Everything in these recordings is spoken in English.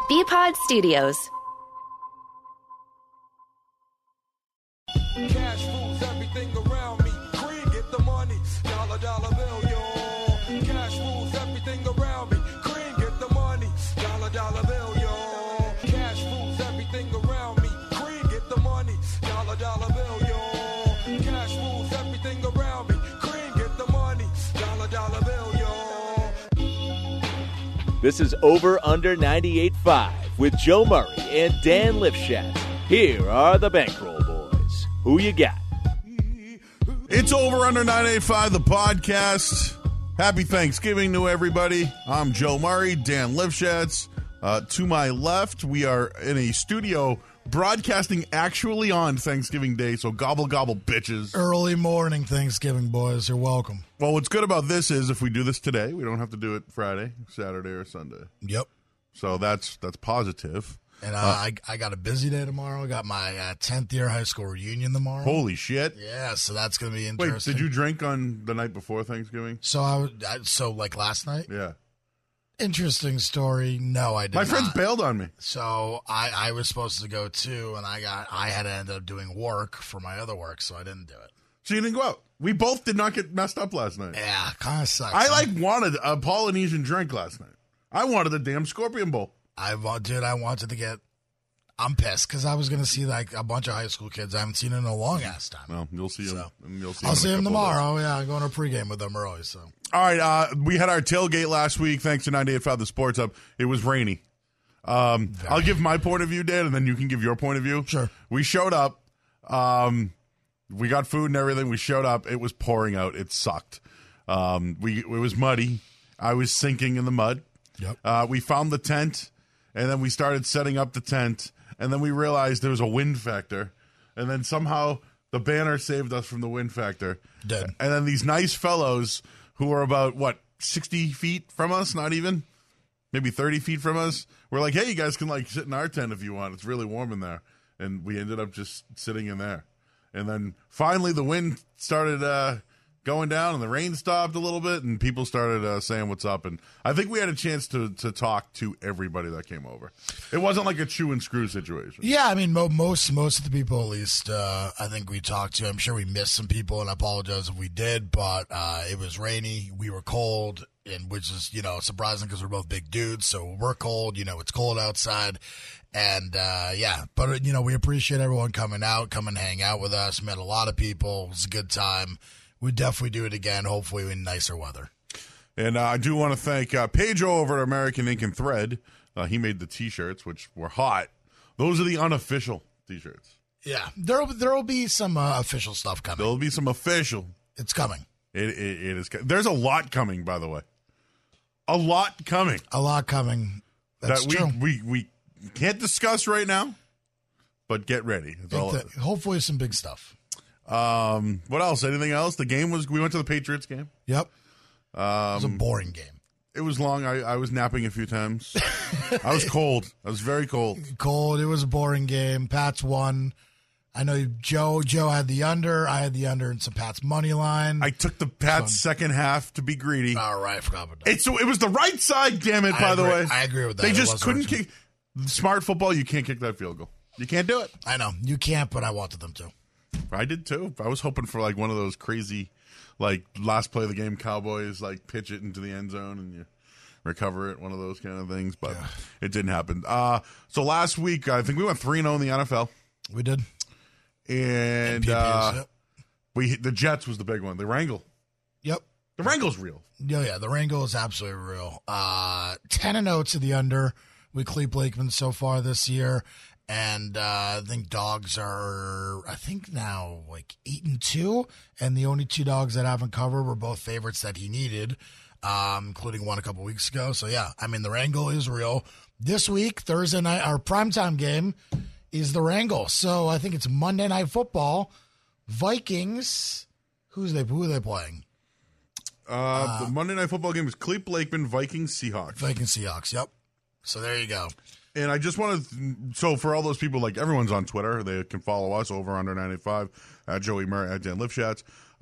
BPod Studios. Cash rules everything around me. Green, get the money. Dollar, dollar bill, yo. Cash rules everything around me. Green, get the money. Dollar, dollar bill, yo. Cash rules everything around me. Green, get the money. Dollar, dollar bill, yo. Cash rules everything around me. Green, get the money. Dollar, dollar bill, yo. This is Over Under 98.5 with Joe Murray and Dan Lipschatz. Here are the Bankroll Boys. Who you got? It's Over Under 985, the podcast. Happy Thanksgiving to everybody. I'm Joe Murray, Dan Lipschatz. To my left, we are in a studio broadcasting actually on Thanksgiving Day, so gobble, gobble, bitches. Early morning Thanksgiving, boys. You're welcome. Well, what's good about this is if we do this today, we don't have to do it Friday, Saturday, or Sunday. Yep. So that's positive. And I got a busy day tomorrow. I got my 10th year high school reunion tomorrow. Holy shit. Yeah, so that's going to be interesting. Wait, did you drink on the night before Thanksgiving? So like last night? Yeah. Interesting story. No, I did My not. friends bailed on me. So I was supposed to go too, and I had to end up doing work for my other work, so I didn't do it. So you didn't go out. We both did not get messed up last night. Yeah, kind of sucks. I wanted a Polynesian drink last night. I wanted a damn Scorpion Bowl. I wanted to get. I'm pissed because I was going to see like a bunch of high school kids I haven't seen in a long ass time. Well, you'll see them. I'll see them tomorrow. Yeah, I'm going to pregame with them early. So. All right, we had our tailgate last week. Thanks to 98.5 The Sports Hub. It was rainy. I'll give my point of view, Dan, and then you can give your point of view. Sure. We showed up. We got food and everything. We showed up. It was pouring out. It sucked. It was muddy. I was sinking in the mud. Yep. We found the tent, and then we started setting up the tent, and then we realized there was a wind factor, and then somehow the banner saved us from the wind factor. Dead. And then these nice fellows who are about, 60 feet from us, not even, maybe 30 feet from us, were like, hey, you guys can, sit in our tent if you want. It's really warm in there. And we ended up just sitting in there. And then finally the wind started going down and the rain stopped a little bit and people started saying what's up. And I think we had a chance to talk to everybody that came over. It wasn't like a chew and screw situation. Yeah, I mean, most of the people, at least, I think we talked to. I'm sure we missed some people, and I apologize if we did, but it was rainy. We were cold, and which is, surprising because we're both big dudes, so we're cold. It's cold outside. And, but, we appreciate everyone coming out, come and hang out with us. Met a lot of people. It was a good time. We'd definitely do it again, hopefully in nicer weather. And I do want to thank Pedro over at American Ink and Thread. He made the T-shirts, which were hot. Those are the unofficial T-shirts. Yeah, there'll be some official stuff coming. There'll be some official. It's coming. It is. There's a lot coming, by the way. A lot coming. A lot coming. That's true. We can't discuss right now, but get ready. Hopefully some big stuff. What else? Anything else? We went to the Patriots game. Yep. It was a boring game. It was long. I was napping a few times. I was cold. I was very cold. It was a boring game. Pats won. I know Joe had the under. I had the under and some Pats money line. I took the Pats second half to be greedy. All right, I forgot about that. It was the right side, damn it, by the way. I agree with that. They just couldn't kick. Smart football, you can't kick that field goal. You can't do it. I know. You can't, but I wanted them to. I did too. I was hoping for one of those crazy, last play of the game Cowboys, pitch it into the end zone and you recover it, one of those kind of things, but It didn't happen. So last week, I think we went 3-0 in the NFL. We did. And the Jets was the big one. The Wrangle. Yep. The Wrangle's real. Yeah, the Wrangle is absolutely real. 10-0 to the under with Cleve Blakeman so far this year. And I think dogs are, now 8-2. And the only two dogs that haven't covered were both favorites that he needed, including one a couple weeks ago. So, yeah, the Wrangle is real. This week, Thursday night, our primetime game is the Wrangle. So I think it's Monday Night Football. Vikings. Who are they playing? The Monday Night Football game is Cleve Blakeman, Vikings, Seahawks, yep. So there you go. And I just want to, for all those people, everyone's on Twitter, they can follow us over under 95 at Joey Murray, at Dan Lipschatz,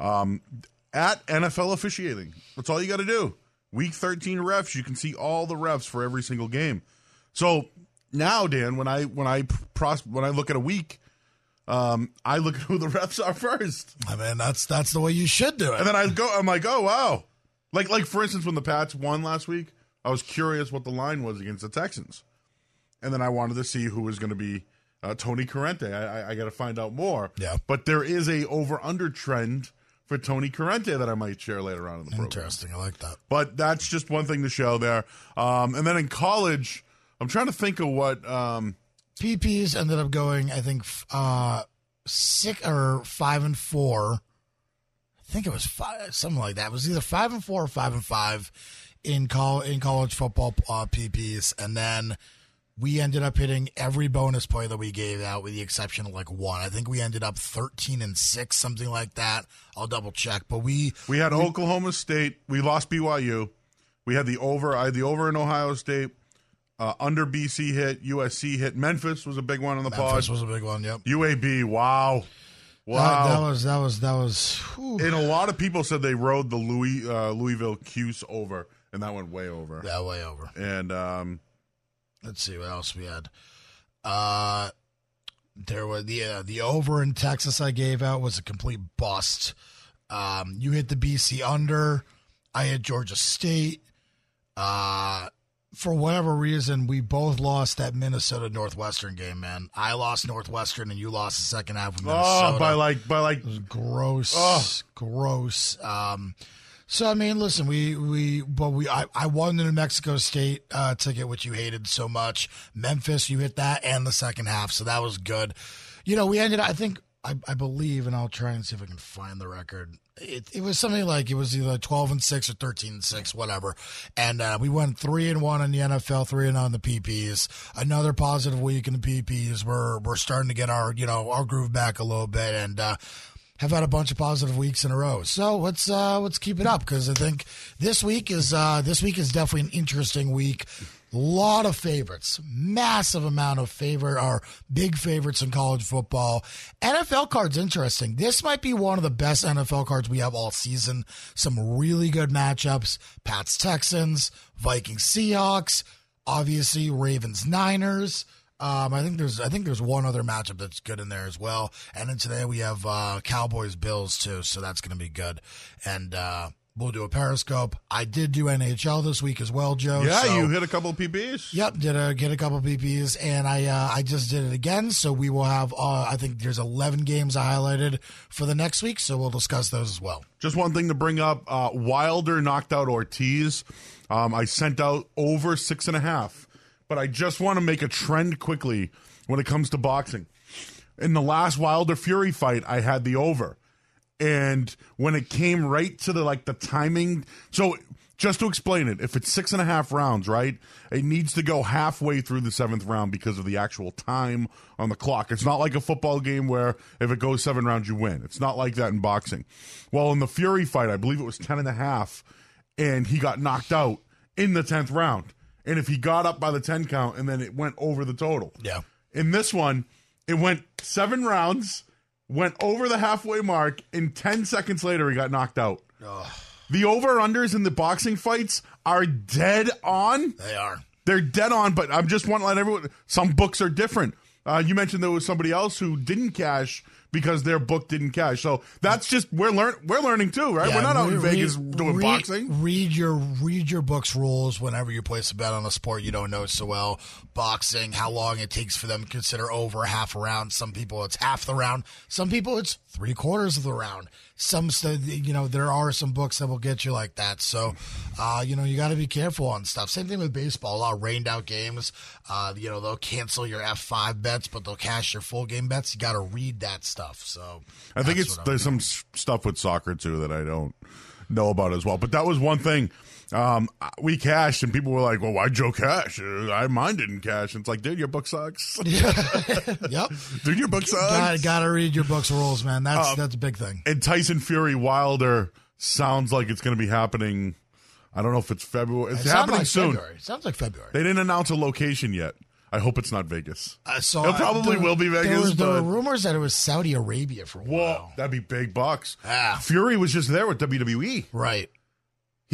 at NFL Officiating. That's all you got to do. Week 13 refs, you can see all the refs for every single game. So Now, Dan, when I look at a week, I look at who the refs are first. I mean, that's the way you should do it. And then I'm like, oh, wow. Like for instance, when the Pats won last week, I was curious what the line was against the Texans. And then I wanted to see who was going to be Tony Corrente. I got to find out more. Yeah. But there is a over-under trend for Tony Corrente that I might share later on in the program. Interesting. I like that. But that's just one thing to show there. And then in college, I'm trying to think of what PPs ended up going, I think, 6 or 5-4. I think it was 5, something like that. It was either 5-4 or 5-5 in college football PPs, and then we ended up hitting every bonus point that we gave out, with the exception of like one. I think we ended up 13-6, something like that. I'll double check, but we had Oklahoma State. We lost BYU. We had the over. I had the over in Ohio State. Under BC hit. USC hit. Memphis was a big one on the pod. Memphis was a big one. Yep. UAB. Wow. That was. Whew. And a lot of people said they rode the Louisville Cuse over, and that went way over. Yeah, way over. And let's see what else we had. There were the over in Texas I gave out was a complete bust. You hit the BC under. I hit Georgia State. For whatever reason, we both lost that Minnesota Northwestern game, man. I lost Northwestern, and you lost the second half of Minnesota. Oh, by like it was gross, gross. So I mean, listen, I won the New Mexico State ticket, which you hated so much. Memphis, you hit that and the second half, so that was good. You know, we ended up, I believe, and I'll try and see if I can find the record. It was something like, it was either 12-6 or 13-6, whatever. And we went 3-1 in the NFL, 3-0 on the PPs. Another positive week in the PPs. We're starting to get our groove back a little bit, and have had a bunch of positive weeks in a row. So let's keep it up, because I think this week is definitely an interesting week. Lot of favorites, massive amount of big favorites in college football. NFL cards interesting. This might be one of the best NFL cards we have all season. Some really good matchups. Pats Texans, Vikings Seahawks, obviously Ravens Niners. I think there's one other matchup that's good in there as well. And then today we have Cowboys Bills too, so that's going to be good. And we'll do a Periscope. I did do NHL this week as well, Joe. Yeah, so, you hit a couple of PPs. Yep, get a couple of PPs, and I just did it again. So we will have I think there's 11 games I highlighted for the next week, so we'll discuss those as well. Just one thing to bring up: Wilder knocked out Ortiz. I sent out over 6.5, but I just want to make a trend quickly when it comes to boxing. In the last Wilder Fury fight, I had the over. And when it came right to the timing, so just to explain it, if it's 6.5 rounds, right, it needs to go halfway through the 7th round because of the actual time on the clock. It's not like a football game where if it goes 7 rounds, you win. It's not like that in boxing. Well, in the Fury fight, I believe it was 10.5, and he got knocked out in the 10th round. And if he got up by the 10 count, and then it went over the total. Yeah. In this one, it went 7 rounds, went over the halfway mark, and 10 seconds later, he got knocked out. Ugh. The over-unders in the boxing fights are dead on. They are. They're dead on, but I just want to let everyone... Some books are different. You mentioned there was somebody else who didn't cash because their book didn't cash. So that's just... We're learning too, right? Yeah, we're not out in Vegas doing boxing. Read your book's rules whenever you place a bet on a sport you don't know so well. Boxing, how long it takes for them to consider over half a round. Some people it's half the round. Some people it's 3/4 of the round. There are some books that will get you like that. So, you got to be careful on stuff. Same thing with baseball. A lot of rained out games. They'll cancel your F5 bets, but they'll cash your full game bets. You got to read that stuff. So, I think there's some stuff with soccer too that I don't know about as well. But that was one thing. We cashed, and people were like, "Well, why'd Joe cash? Mine didn't cash." And it's like, dude, your book sucks. Yep. Dude, your book sucks. Gotta read your book's rules, man. That's a big thing. And Tyson Fury Wilder sounds like it's going to be happening. I don't know if it's February. It's happening soon. February. Sounds like February. They didn't announce a location yet. I hope it's not Vegas. So it probably will be Vegas. There were rumors that it was Saudi Arabia for a while. Whoa, that'd be big bucks. Ah. Fury was just there with WWE. Right.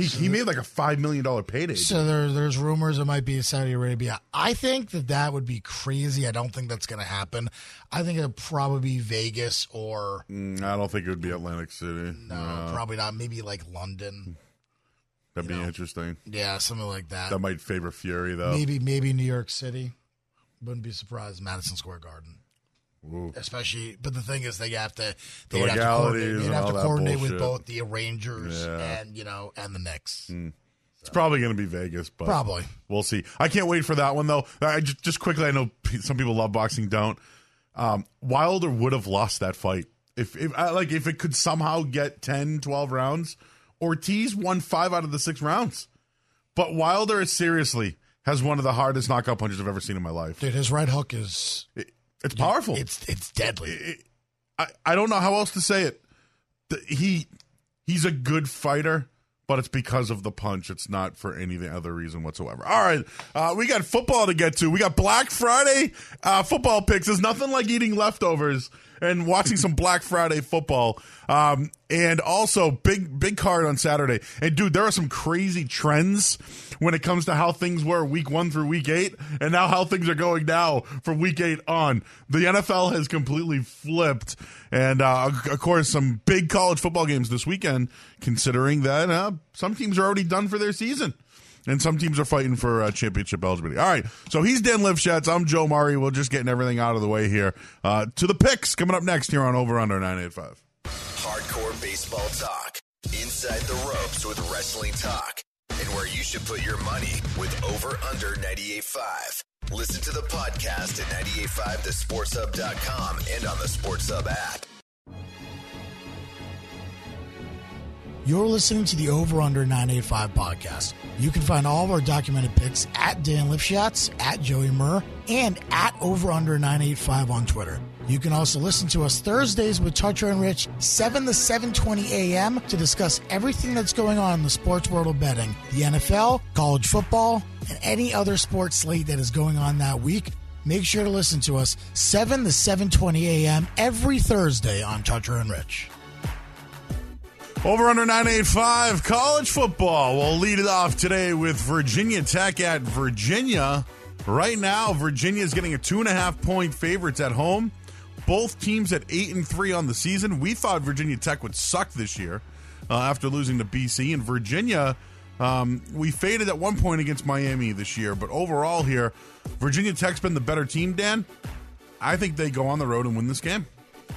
He made like a $5 million payday. So there's rumors it might be Saudi Arabia. I think that would be crazy. I don't think that's going to happen. I think it'll probably be Vegas or... I don't think it would be Atlantic City. No, probably not. Maybe like London. That'd be interesting. Yeah, something like that. That might favor Fury, though. Maybe New York City. Wouldn't be surprised. Madison Square Garden. Ooh. Especially, but the thing is, they have to coordinate with both the Rangers and the Knicks. It's probably going to be Vegas, but probably we'll see. I can't wait for that one though. Just quickly, I know some people love boxing, don't. Wilder would have lost that fight if it could somehow get 10, 12 rounds. Ortiz won 5 out of the 6 rounds, but Wilder seriously has one of the hardest knockout punches I've ever seen in my life. Dude, his right hook is. It's powerful. It's deadly. I don't know how else to say it. He's a good fighter, but it's because of the punch. It's not for any other reason whatsoever. All right, we got football to get to. We got Black Friday football picks. There's nothing like eating leftovers and watching some Black Friday football. And also big card on Saturday. And dude, there are some crazy trends when it comes to how things were week 1 through week 8, and now how things are going now from week 8 on. The NFL has completely flipped. And of course, some big college football games this weekend, considering that some teams are already done for their season. And some teams are fighting for championship eligibility. All right, so he's Dan Lifshatz. I'm Joe Murray. We're just getting everything out of the way here. To the picks coming up next here on Over Under 985. Hardcore baseball talk. Inside the ropes with wrestling talk. And where you should put your money with Over Under 98.5. Listen to the podcast at 985thesportshub.com and on the Sports Hub app. You're listening to the Over Under 985 podcast. You can find all of our documented picks at Dan Lifshatz, at Joey Murr, and at Over Under 985 on Twitter. You can also listen to us Thursdays with Toucher and Rich, 7 to 7:20 a.m. to discuss everything that's going on in the sports world of betting, the NFL, college football, and any other sports slate that is going on that week. Make sure to listen to us 7 to 7:20 a.m. every Thursday on Toucher and Rich. Over Under 985, college football. We'll lead it off today with Virginia Tech at Virginia. Right now, Virginia is getting a 2.5-point favorites at home. Both teams at 8-3 on the season. We thought Virginia Tech would suck this year after losing to BC. And Virginia, we faded at one point against Miami this year. But overall here, Virginia Tech's been the better team, Dan. I think they go on the road and win this game.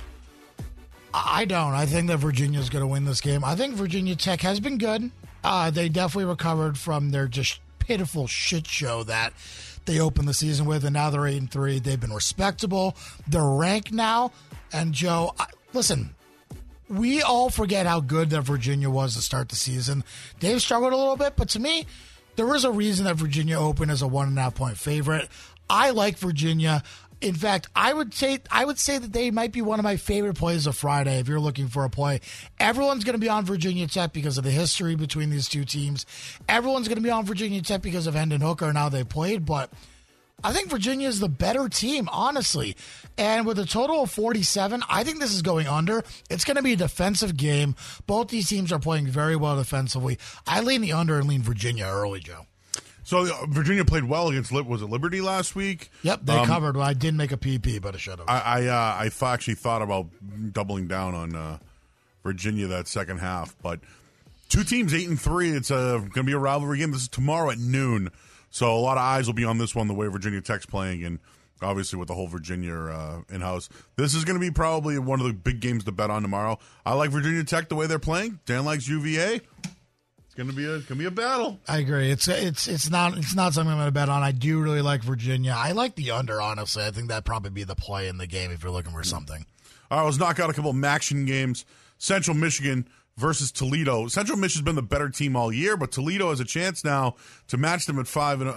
I don't. I think that Virginia's going to win this game. I think Virginia Tech has been good. They definitely recovered from their just pitiful shit show that they opened the season with, and now they're 8-3. They've been respectable. They're ranked now. And Joe, listen, we all forget how good that Virginia was to start the season. They've struggled a little bit, but to me, there is a reason that Virginia opened as a 1.5-point favorite. I like Virginia. In fact, I would say that they might be one of my favorite plays of Friday if you're looking for a play. Everyone's going to be on Virginia Tech because of the history between these two teams. Everyone's going to be on Virginia Tech because of Hendon Hooker and how they played, but I think Virginia is the better team, honestly. And with a total of 47, I think this is going under. It's going to be a defensive game. Both these teams are playing very well defensively. I lean the under and lean Virginia early, Joe. So Virginia played well against Liberty last week? Yep, they covered. Well, I did make a PP, but I should have. I actually thought about doubling down on Virginia that second half, but two teams 8-3. It's going to be a rivalry game. This is tomorrow at noon, so a lot of eyes will be on this one. The way Virginia Tech's playing, and obviously with the whole Virginia in-house, this is going to be probably one of the big games to bet on tomorrow. I like Virginia Tech the way they're playing. Dan likes UVA. It's gonna be a battle. I agree. It's not something I'm gonna bet on. I do really like Virginia. I like the under, honestly. I think that'd probably be the play in the game if you're looking for something. All right, let's knock out a couple of action games. Central Michigan versus Toledo. Central Michigan's been the better team all year, but Toledo has a chance now to match them at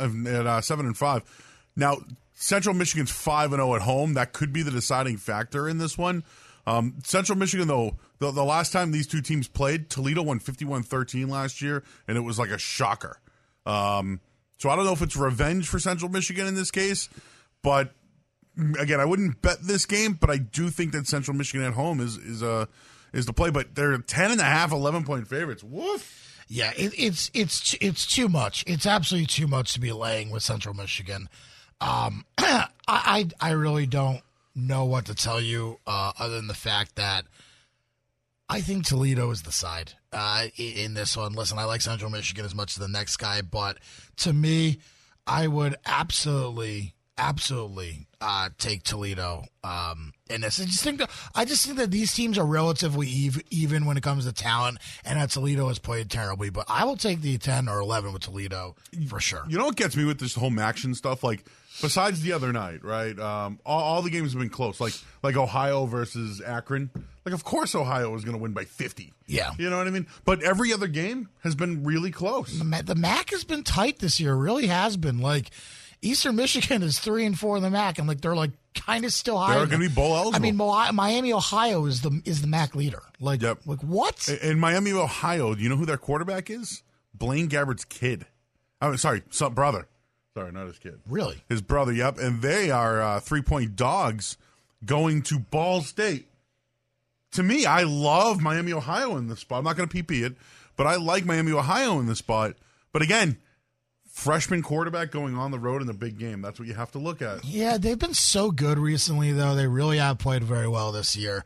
7-5. Now, Central Michigan's 5-0 at home. That could be the deciding factor in this one. Central Michigan, though, the last time these two teams played, Toledo won 51-13 last year, and it was like a shocker. So I don't know if it's revenge for Central Michigan in this case, but again, I wouldn't bet this game, but I do think that Central Michigan at home is the play. But they're 10.5, 11-point favorites. Woof. Yeah, it's too much. It's absolutely too much to be laying with Central Michigan. I really don't know what to tell you other than the fact that I think Toledo is the side in this one. Listen, I like Central Michigan as much as the next guy, but to me, I would absolutely take Toledo in this. I just think that these teams are relatively even when it comes to talent, and that Toledo has played terribly. But I will take the 10 or 11 with Toledo for sure. You know what gets me with this whole Maction stuff? Like, besides the other night, right? All the games have been close. Like Ohio versus Akron. Like, of course Ohio is going to win by 50. Yeah. You know what I mean? But every other game has been really close. The MAC has been tight this year. It really has been. Like, Eastern Michigan is 3-4 in the MAC, and like they're like kind of still high. They're going to be bowl eligible. I mean, Miami, Ohio is the MAC leader. Like, yep. Like what? In Miami, Ohio, do you know who their quarterback is? Blaine Gabbert's kid. Oh, sorry, brother. Sorry, not his kid. Really? His brother. Yep. And they are 3-point dogs going to Ball State. To me, I love Miami, Ohio in this spot. I'm not going to PP it, but I like Miami, Ohio in this spot. But again, freshman quarterback going on the road in a big game. That's what you have to look at. Yeah, they've been so good recently, though. They really have played very well this year.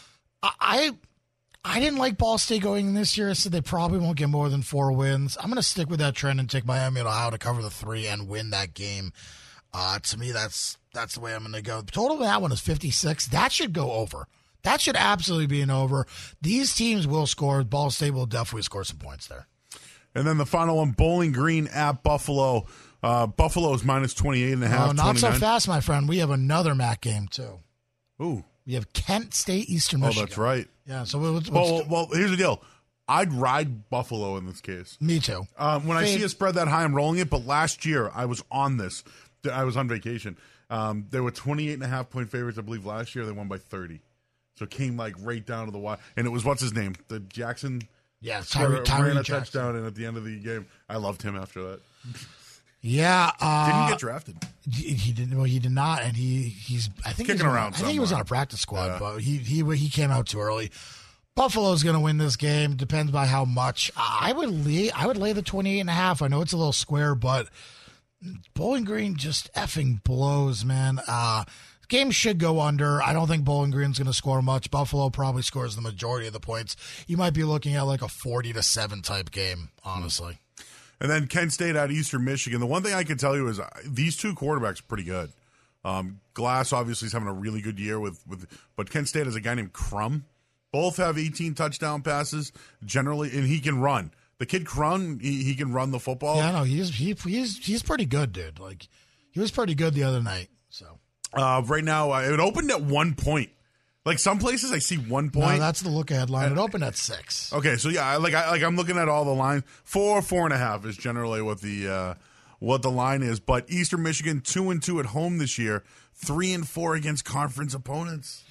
I didn't like Ball State going in this year. I said they probably won't get more than 4 wins. I'm going to stick with that trend and take Miami and Ohio to cover the 3 and win that game. To me, that's the way I'm going to go. The total of that one is 56. That should go over. That should absolutely be an over. These teams will score. Ball State will definitely score some points there. And then the final one, Bowling Green at Buffalo. Buffalo is minus 28.5. Oh, not so fast, my friend. We have another MAC game, too. Ooh. We have Kent State, Eastern Michigan. Oh, that's right. Yeah, so well, here's the deal. I'd ride Buffalo in this case. Me too. When I see a spread that high, I'm rolling it. But last year, I was on this. I was on vacation. They were 28.5 point favorites, I believe, last year. They won by 30. So it came like right down to the wire. And it was, what's his name? The Jackson. Yeah, Tyree ran a Jackson. touchdown, and at the end of the game, I loved him after that. Yeah, didn't get drafted. He didn't. Well, he did not, and he's. I think kicking around. I think he was on a practice squad, yeah. But he came out too early. Buffalo's going to win this game. Depends by how much. I would lay the 28.5. I know it's a little square, but Bowling Green just effing blows, man. Game should go under. I don't think Bowling Green's going to score much. Buffalo probably scores the majority of the points. You might be looking at like a 40-7 type game, honestly. And then Kent State at Eastern Michigan. The one thing I can tell you is these two quarterbacks are pretty good. Glass obviously is having a really good year but Kent State has a guy named Crum. Both have 18 touchdown passes generally, and he can run. The kid Crum, he can run the football. Yeah, no, he's pretty good, dude. Like he was pretty good the other night. So right now, it opened at 1 point. Like some places, I see 1 point. No, that's the look ahead line. It opened at 6. Okay, so yeah, I'm looking at all the lines. 4.5 is generally what the line is. But Eastern Michigan 2-2 at home this year, 3-4 against conference opponents.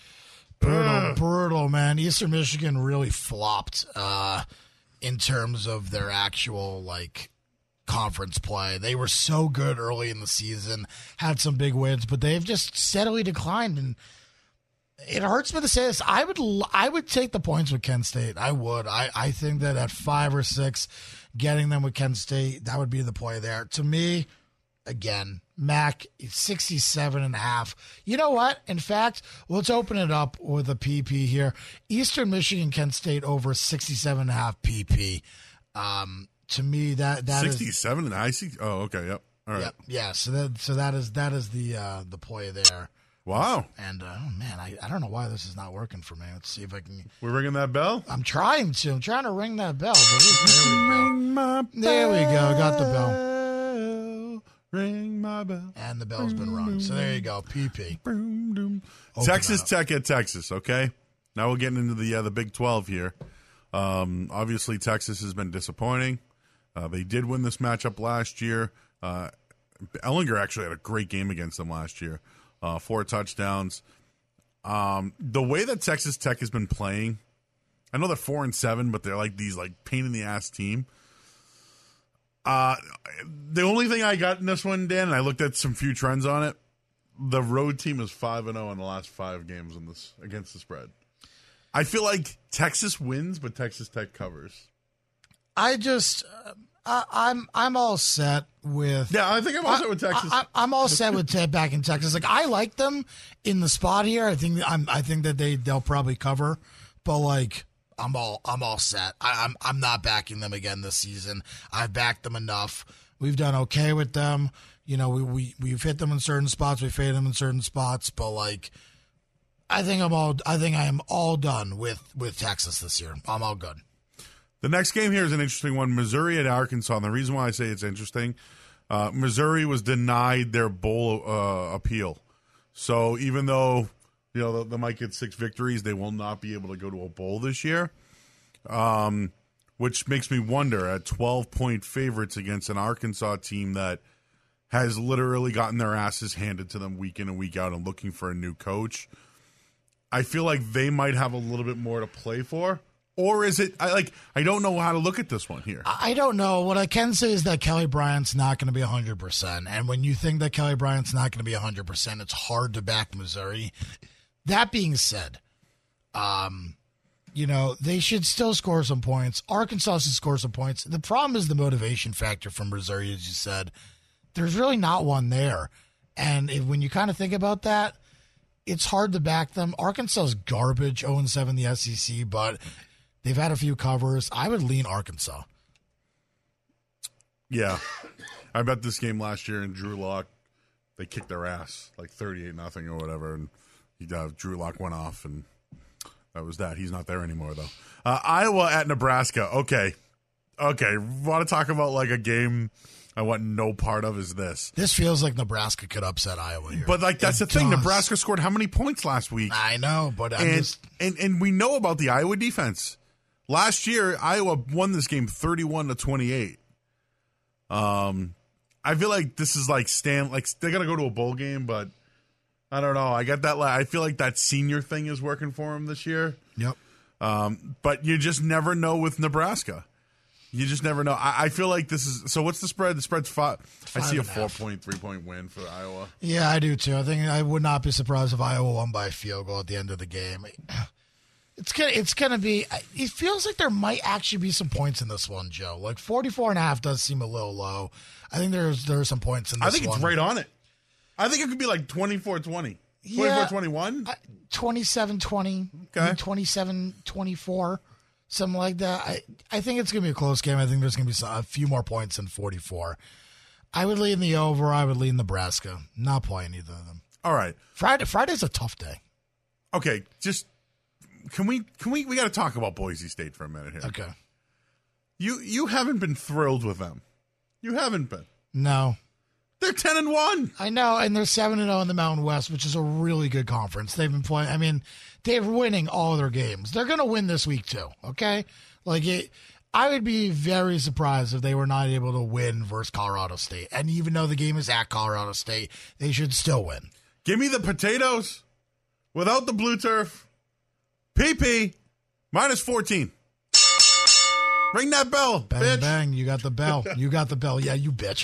Brutal, man. Eastern Michigan really flopped in terms of their actual conference play. They were so good early in the season, had some big wins, but they've just steadily declined. And it hurts me to say this. I would take the points with Kent State. I would. I think that at 5 or 6, getting them with Kent State, that would be the play there. To me, again, MAC 67.5. You know what? In fact, let's open it up with a PP here. Eastern Michigan, Kent State over 67.5 PP. To me, that 67 and I see. Oh, okay, yep. All right. Yep, yeah. So that is the play there. Wow. And oh man, I don't know why this is not working for me. Let's see if I can. We're ringing that bell. I'm trying to ring that bell. There we go. Got the bell. Ring my bell. And the bell's been rung. So there you go. PP. Texas Tech at Texas. Okay. Now we're getting into the Big 12 here. Obviously, Texas has been disappointing. They did win this matchup last year. Ellinger actually had a great game against them last year. 4 touchdowns. The way that Texas Tech has been playing, I know they're 4-7, but they're like these pain in the ass team. The only thing I got in this one, Dan, and I looked at some few trends on it. The road team is 5-0 in the last 5 games in this against the spread. I feel like Texas wins, but Texas Tech covers. I'm all set with. Yeah, I think I'm also with Texas. I'm all set with Ted back in Texas. Like, I like them in the spot here. I think that they'll probably cover, but like I'm all set. I'm not backing them again this season. I've backed them enough. We've done okay with them. You know, we've hit them in certain spots. We faded them in certain spots, but like I think I am all done with Texas this year. I'm all good. The next game here is an interesting one. Missouri at Arkansas. And the reason why I say it's interesting, Missouri was denied their bowl appeal. So even though, you know, they might get 6 victories, they will not be able to go to a bowl this year. Which makes me wonder, at 12-point favorites against an Arkansas team that has literally gotten their asses handed to them week in and week out and looking for a new coach, I feel like they might have a little bit more to play for. Or is it, I don't know how to look at this one here. I don't know. What I can say is that Kelly Bryant's not going to be 100%. And when you think that Kelly Bryant's not going to be 100%, it's hard to back Missouri. That being said, you know, they should still score some points. Arkansas should score some points. The problem is the motivation factor from Missouri, as you said. There's really not one there. And when you kind of think about that, it's hard to back them. Arkansas is garbage, 0-7 in the SEC, but they've had a few covers. I would lean Arkansas. Yeah. I bet this game last year in Drew Lock, they kicked their ass, like 38-0 or whatever, and Drew Lock went off, and that was that. He's not there anymore, though. Iowa at Nebraska. Okay. Want to talk about like a game I want no part of is this. This feels like Nebraska could upset Iowa here. But like that's the thing. Nebraska scored how many points last week? I know, but and we know about the Iowa defense. Last year, Iowa won this game 31-28. I feel like this is like they're gonna go to a bowl game, but I don't know. I got that. I feel like that senior thing is working for them this year. Yep. But you just never know with Nebraska. You just never know. I feel like this is. So what's the spread? The spread's 5. I see a 4-point, 3-point win for Iowa. Yeah, I do too. I think I would not be surprised if Iowa won by a field goal at the end of the game. It's gonna be. It feels like there might actually be some points in this one, Joe. Like 44.5 does seem a little low. I think there are some points in this one. I think it's right on it. I think it could be like 24-20. 24-21? 27-20. Okay. 27-24. Something like that. I think it's going to be a close game. I think there's going to be a few more points than 44. I would lean the over. I would lean Nebraska. Not playing either of them. All right. Friday's a tough day. Okay. Just we got to talk about Boise State for a minute here. Okay. You haven't been thrilled with them. You haven't been. No. They're 10-1. I know, and they're 7-0 in the Mountain West, which is a really good conference. They've been playing. I mean, they're winning all their games. They're going to win this week too. Okay, I would be very surprised if they were not able to win versus Colorado State. And even though the game is at Colorado State, they should still win. Give me the potatoes without the blue turf. PP -14. Ring that bell, bang, bitch. Bang, you got the bell. You got the bell. Yeah, you bitch.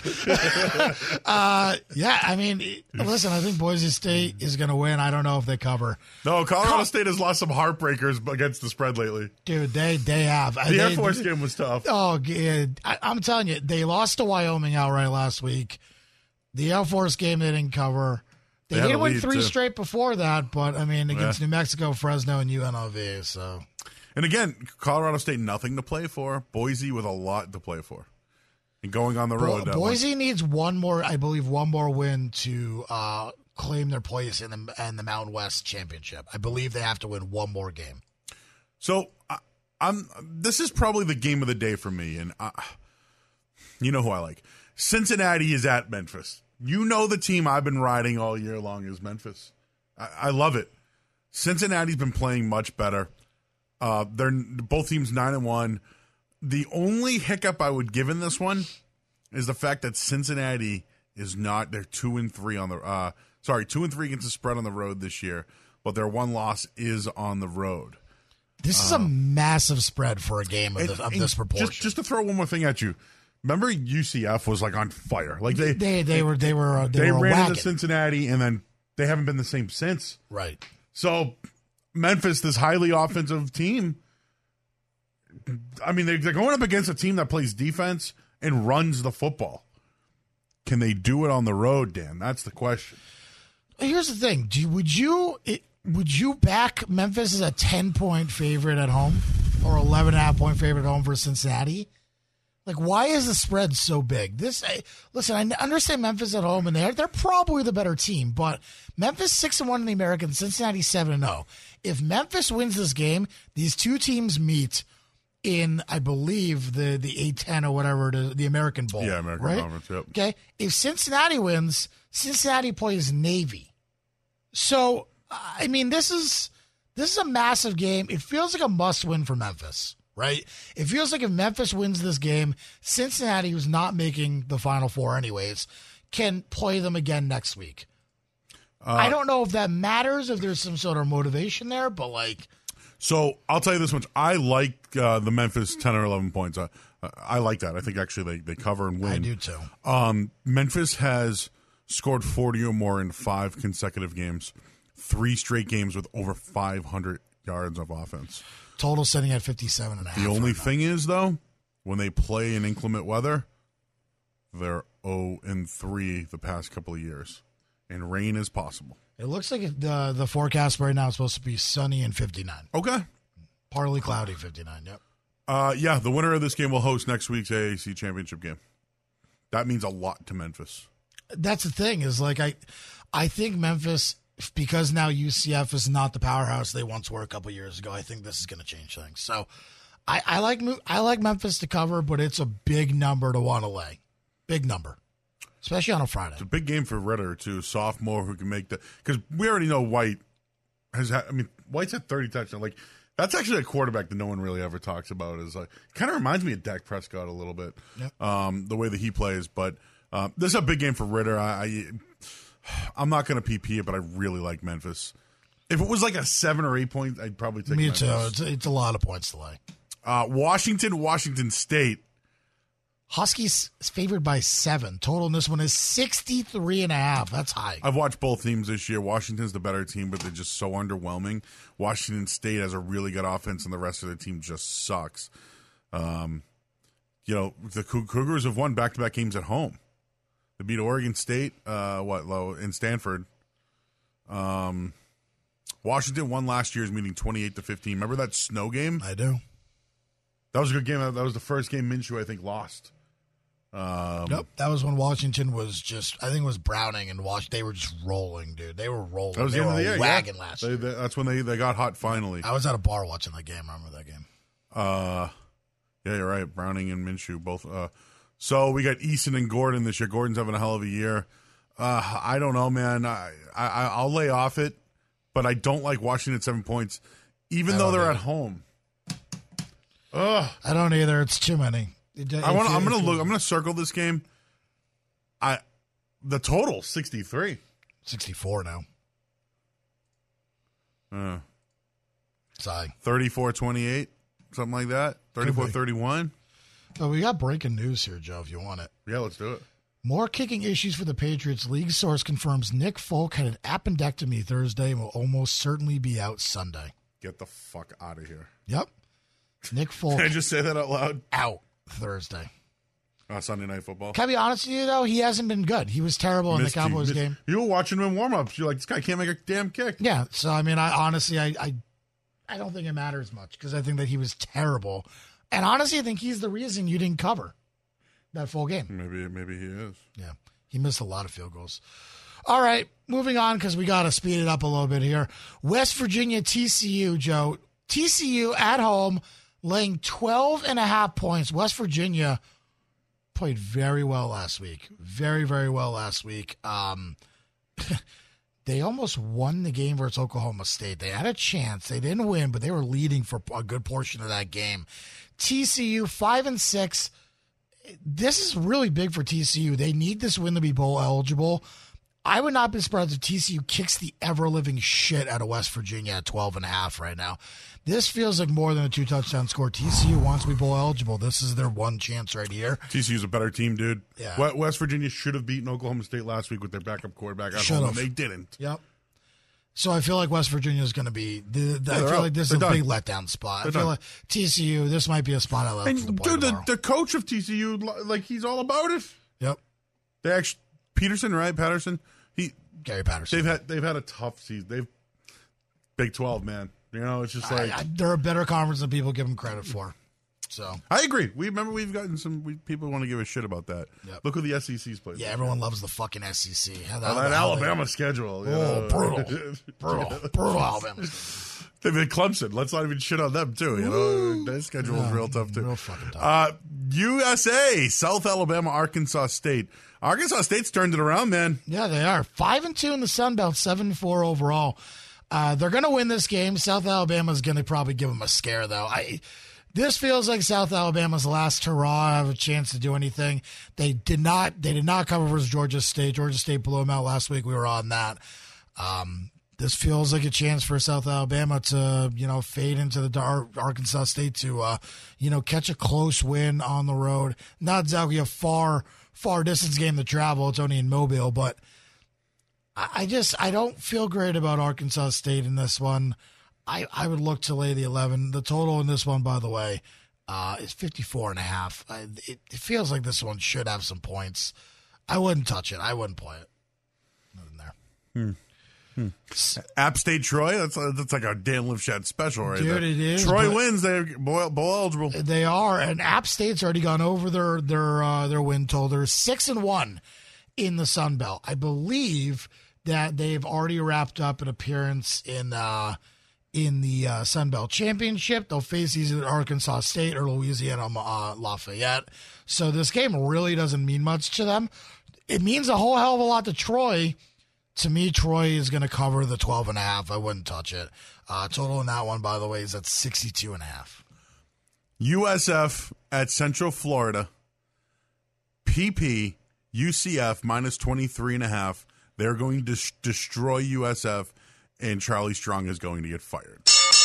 Yeah, I mean, listen, I think Boise State is going to win. I don't know if they cover. No, Colorado State has lost some heartbreakers against the spread lately. Dude, they have. The Air Force game was tough. Oh, yeah, I'm telling you, they lost to Wyoming outright last week. The Air Force game they didn't cover. They did win 3 straight before that, but, I mean, against New Mexico, Fresno, and UNLV, so... And again, Colorado State, nothing to play for. Boise with a lot to play for. And going on the road. Boise needs one more win to claim their place in the Mountain West Championship. I believe they have to win one more game. So, this is probably the game of the day for me. And you know who I like. Cincinnati is at Memphis. You know the team I've been riding all year long is Memphis. I love it. Cincinnati's been playing much better. They're both teams 9-1. The only hiccup I would give in this one is the fact that Cincinnati is not. They're 2-3 on the 2-3 against the spread on the road this year, but their one loss is on the road. This is a massive spread for a game of this proportion. Just to throw one more thing at you. Remember UCF was like on fire. Like they ran into Cincinnati and then they haven't been the same since. Right. So Memphis, this highly offensive team, I mean, they're going up against a team that plays defense and runs the football. Can they do it on the road, Dan? That's the question. Here's the thing. Would you back Memphis as a 10-point favorite at home or 11.5-point favorite at home for Cincinnati? Like, why is the spread so big? Listen, I understand Memphis at home, and they're probably the better team, but Memphis 6-1 in the American, Cincinnati 7-0. If Memphis wins this game, these two teams meet in, I believe, the A-10 or whatever, the American Bowl. Yeah, American right? Conference, yep. Okay? If Cincinnati wins, Cincinnati plays Navy. So, I mean, this is a massive game. It feels like a must-win for Memphis, right? It feels like if Memphis wins this game, Cincinnati, who's not making the Final Four anyways, can play them again next week. I don't know if that matters, if there's some sort of motivation there, but like... So, I'll tell you this much. I like the Memphis 10 or 11 points. I like that. I think actually they cover and win. I do too. Memphis has scored 40 or more in 5 consecutive games. 3 straight games with over 500 yards of offense. Total sitting at 57.5. The only thing is, though, when they play in inclement weather, they're 0-3 the past couple of years. And rain is possible. It looks like the forecast right now is supposed to be sunny and 59. Okay. Partly cloudy, 59, yep. Yeah, the winner of this game will host next week's AAC championship game. That means a lot to Memphis. That's the thing, is like I think Memphis, because now UCF is not the powerhouse they once were a couple years ago, I think this is going to change things. So I like Memphis to cover, but it's a big number to want to lay. Big number. Especially on a Friday. It's a big game for Ritter, too. Sophomore who can make the... Because we already know White has had... I mean, White's had 30 touchdowns. Like, that's actually a quarterback that no one really ever talks about. Is like, kind of reminds me of Dak Prescott a little bit. Yep. The way that he plays. But this is a big game for Ritter. I'm not going to PP it, but I really like Memphis. If it was like a 7 or 8 point, I'd probably take Me Memphis. too. It's a lot of points to lay. Washington State. Huskies favored by 7. Total in this one is 63.5. That's high. I've watched both teams this year. Washington's the better team, but they're just so underwhelming. Washington State has a really good offense, and the rest of the team just sucks. The Cougars have won back-to-back games at home. They beat Oregon State, in Stanford. Washington won last year's meeting 28-15. Remember that snow game? I do. That was a good game. That was the first game Minshew, I think, lost. Nope. That was when Washington was just, I think it was Browning and they were just rolling, dude. They were rolling. That was they the were end of the year. wagon last year. That's when they got hot finally. I was at a bar watching that game. I remember that game. Yeah, you're right. Browning and Minshew both. So we got Easton and Gordon this year. Gordon's having a hell of a year. I don't know, man. I'll lay off it, but I don't like Washington at 7 points, even though they're at home. Ugh. I don't either. It's too many. I'm gonna circle this game. The total 63. 64 now. Sorry. 34-28, something like that. 34-31. Oh, we got breaking news here, Joe, if you want it. Yeah, let's do it. More kicking issues for the Patriots. League source confirms Nick Folk had an appendectomy Thursday and will almost certainly be out Sunday. Get the fuck out of here. Yep. Nick Folk Can I just say that out loud? out Thursday. Sunday Night Football. Can I be honest with you, though? He hasn't been good. He was terrible in the Cowboys game. You were watching him in warm-ups. You're like, this guy can't make a damn kick. Yeah, so, I mean, I don't think it matters much because I think that he was terrible. And honestly, I think he's the reason you didn't cover that full game. Maybe he is. Yeah, he missed a lot of field goals. All right, moving on because we got to speed it up a little bit here. West Virginia, TCU, Joe. TCU at home laying 12.5 points. West Virginia played very well last week. Very, very well last week. They almost won the game versus Oklahoma State. They had a chance. They didn't win, but they were leading for a good portion of that game. TCU 5-6. This is really big for TCU. They need this win to be bowl eligible. I would not be surprised if TCU kicks the ever-living shit out of West Virginia at 12.5 right now. This feels like more than a 2-touchdown score. TCU wants to be bowl eligible. This is their one chance right here. TCU's a better team, dude. Yeah. West Virginia should have beaten Oklahoma State last week with their backup quarterback at home, and they didn't. Yep. So I feel like West Virginia is going to be. I feel like this is a big letdown spot. I feel like TCU. This might be a spot I love. And dude, the coach of TCU, like he's all about it. Yep. They actually Peterson, right? Patterson. Gary Patterson. They've had a tough season. They've Big 12, man. You know, it's just like they're a better conference than people give them credit for. So I agree. We've gotten some people want to give a shit about that. Yep. Look who the SEC's played. Yeah, everyone loves the fucking SEC. That Alabama schedule. Brutal Alabama. They've been Clemson. Let's not even shit on them too. You know, their schedule is real tough too. Real fucking tough. USA, South Alabama, Arkansas State. Arkansas State's turned it around, man. Yeah, they are 5-2 in the Sun Belt, 7-4 overall. They're going to win this game. South Alabama's going to probably give them a scare, though. This feels like South Alabama's last hurrah. Have a chance to do anything. They did not cover versus Georgia State. Georgia State blew them out last week. We were on that. This feels like a chance for South Alabama to, fade into the Arkansas State to, catch a close win on the road. Not exactly a far distance game to travel. It's only in Mobile, but I don't feel great about Arkansas State in this one. I would look to lay the 11. The total in this one, by the way, is 54.5. It feels like this one should have some points. I wouldn't touch it. I wouldn't play it. Nothing there. App State Troy. That's like a Dan Lifshat special, right? Dude, there. it is. Troy wins. They're bowl eligible. They are, and App State's already gone over their win total. They're 6-1 in the Sun Belt. I believe that they've already wrapped up an appearance in the Sun Belt Championship. They'll face either Arkansas State or Louisiana Lafayette. So this game really doesn't mean much to them. It means a whole hell of a lot to Troy. To me, Troy is going to cover the 12.5. I wouldn't touch it. Total in that one, by the way, is at 62.5. USF at Central Florida. PP, UCF minus 23.5. They're going to destroy USF. And Charlie Strong is going to get fired.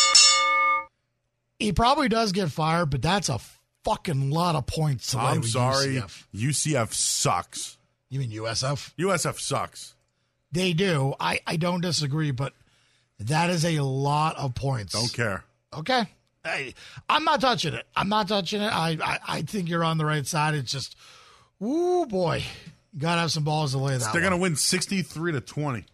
He probably does get fired, but that's a fucking lot of points. I'm sorry. UCF. UCF sucks. You mean USF? USF sucks. They do. I don't disagree, but that is a lot of points. Don't care. Okay. Hey, I'm not touching it. I think you're on the right side. It's just, ooh, boy. Got to have some balls to lay that. They're going to win 63-20.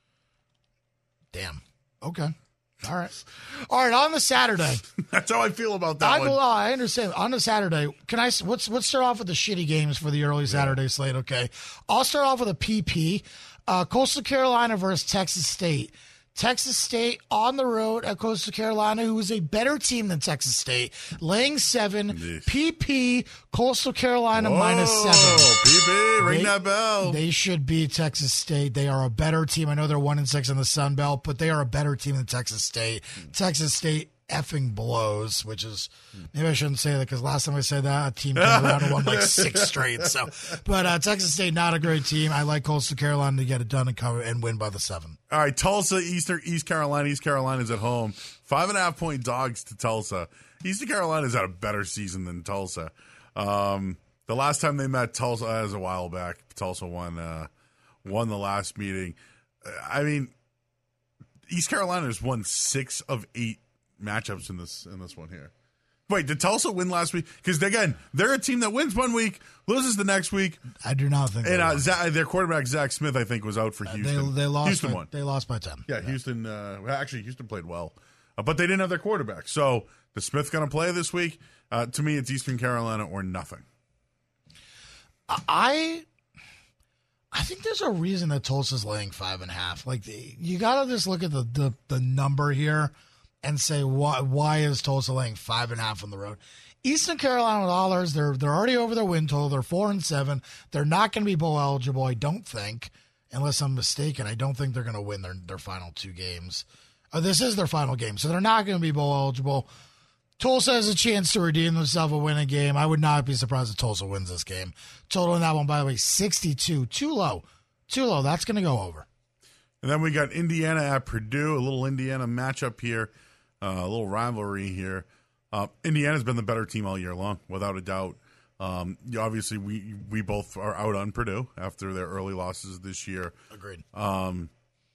Damn. Okay. All right. On the Saturday. That's how I feel about that one. I understand. On the Saturday, let's start off with the shitty games for the early Saturday slate, okay? I'll start off with a PP. Coastal Carolina versus Texas State. Texas State on the road at Coastal Carolina, who is a better team than Texas State, laying 7. PP, Coastal Carolina minus 7. PP, ring that bell. They should beat Texas State. They are a better team. I know they're 1-6 in the Sun Belt, but they are a better team than Texas State. Texas State effing blows, which is, maybe I shouldn't say that because last time I said that, a team came around and won like 6 straight. So, but Texas State, not a great team. I like Coastal Carolina to get it done and cover and win by the 7. All right, Tulsa, East Carolina. East Carolina's at home. 5.5-point dogs to Tulsa. Eastern Carolina's had a better season than Tulsa. The last time they met, Tulsa was a while back. Tulsa won the last meeting. I mean, East Carolina has won 6 of 8 matchups in this one here. Wait, did Tulsa win last week? Because again, they're a team that wins one week, loses the next week. I do not think. And their quarterback Zach Smith, I think, was out for Houston. They lost. Houston won. They lost by 10. Yeah, Houston. Actually, Houston played well, but they didn't have their quarterback. So, the Smith going to play this week? To me, it's Eastern Carolina or nothing. I think there's a reason that Tulsa's laying 5.5. Like you got to just look at the number here and say why is Tulsa laying 5.5 on the road? Eastern Carolina with all theirs, they're already over their win total. They're 4-7. They're not going to be bowl eligible, I don't think, unless I'm mistaken. I don't think they're going to win their final 2 games. This is their final game, so they're not going to be bowl eligible. Tulsa has a chance to redeem themselves and win a game. I would not be surprised if Tulsa wins this game. Total in that one, by the way, 62. Too low. That's going to go over. And then we got Indiana at Purdue, a little Indiana matchup here. A little rivalry here. Indiana's been the better team all year long, without a doubt. Obviously, we both are out on Purdue after their early losses this year. Agreed.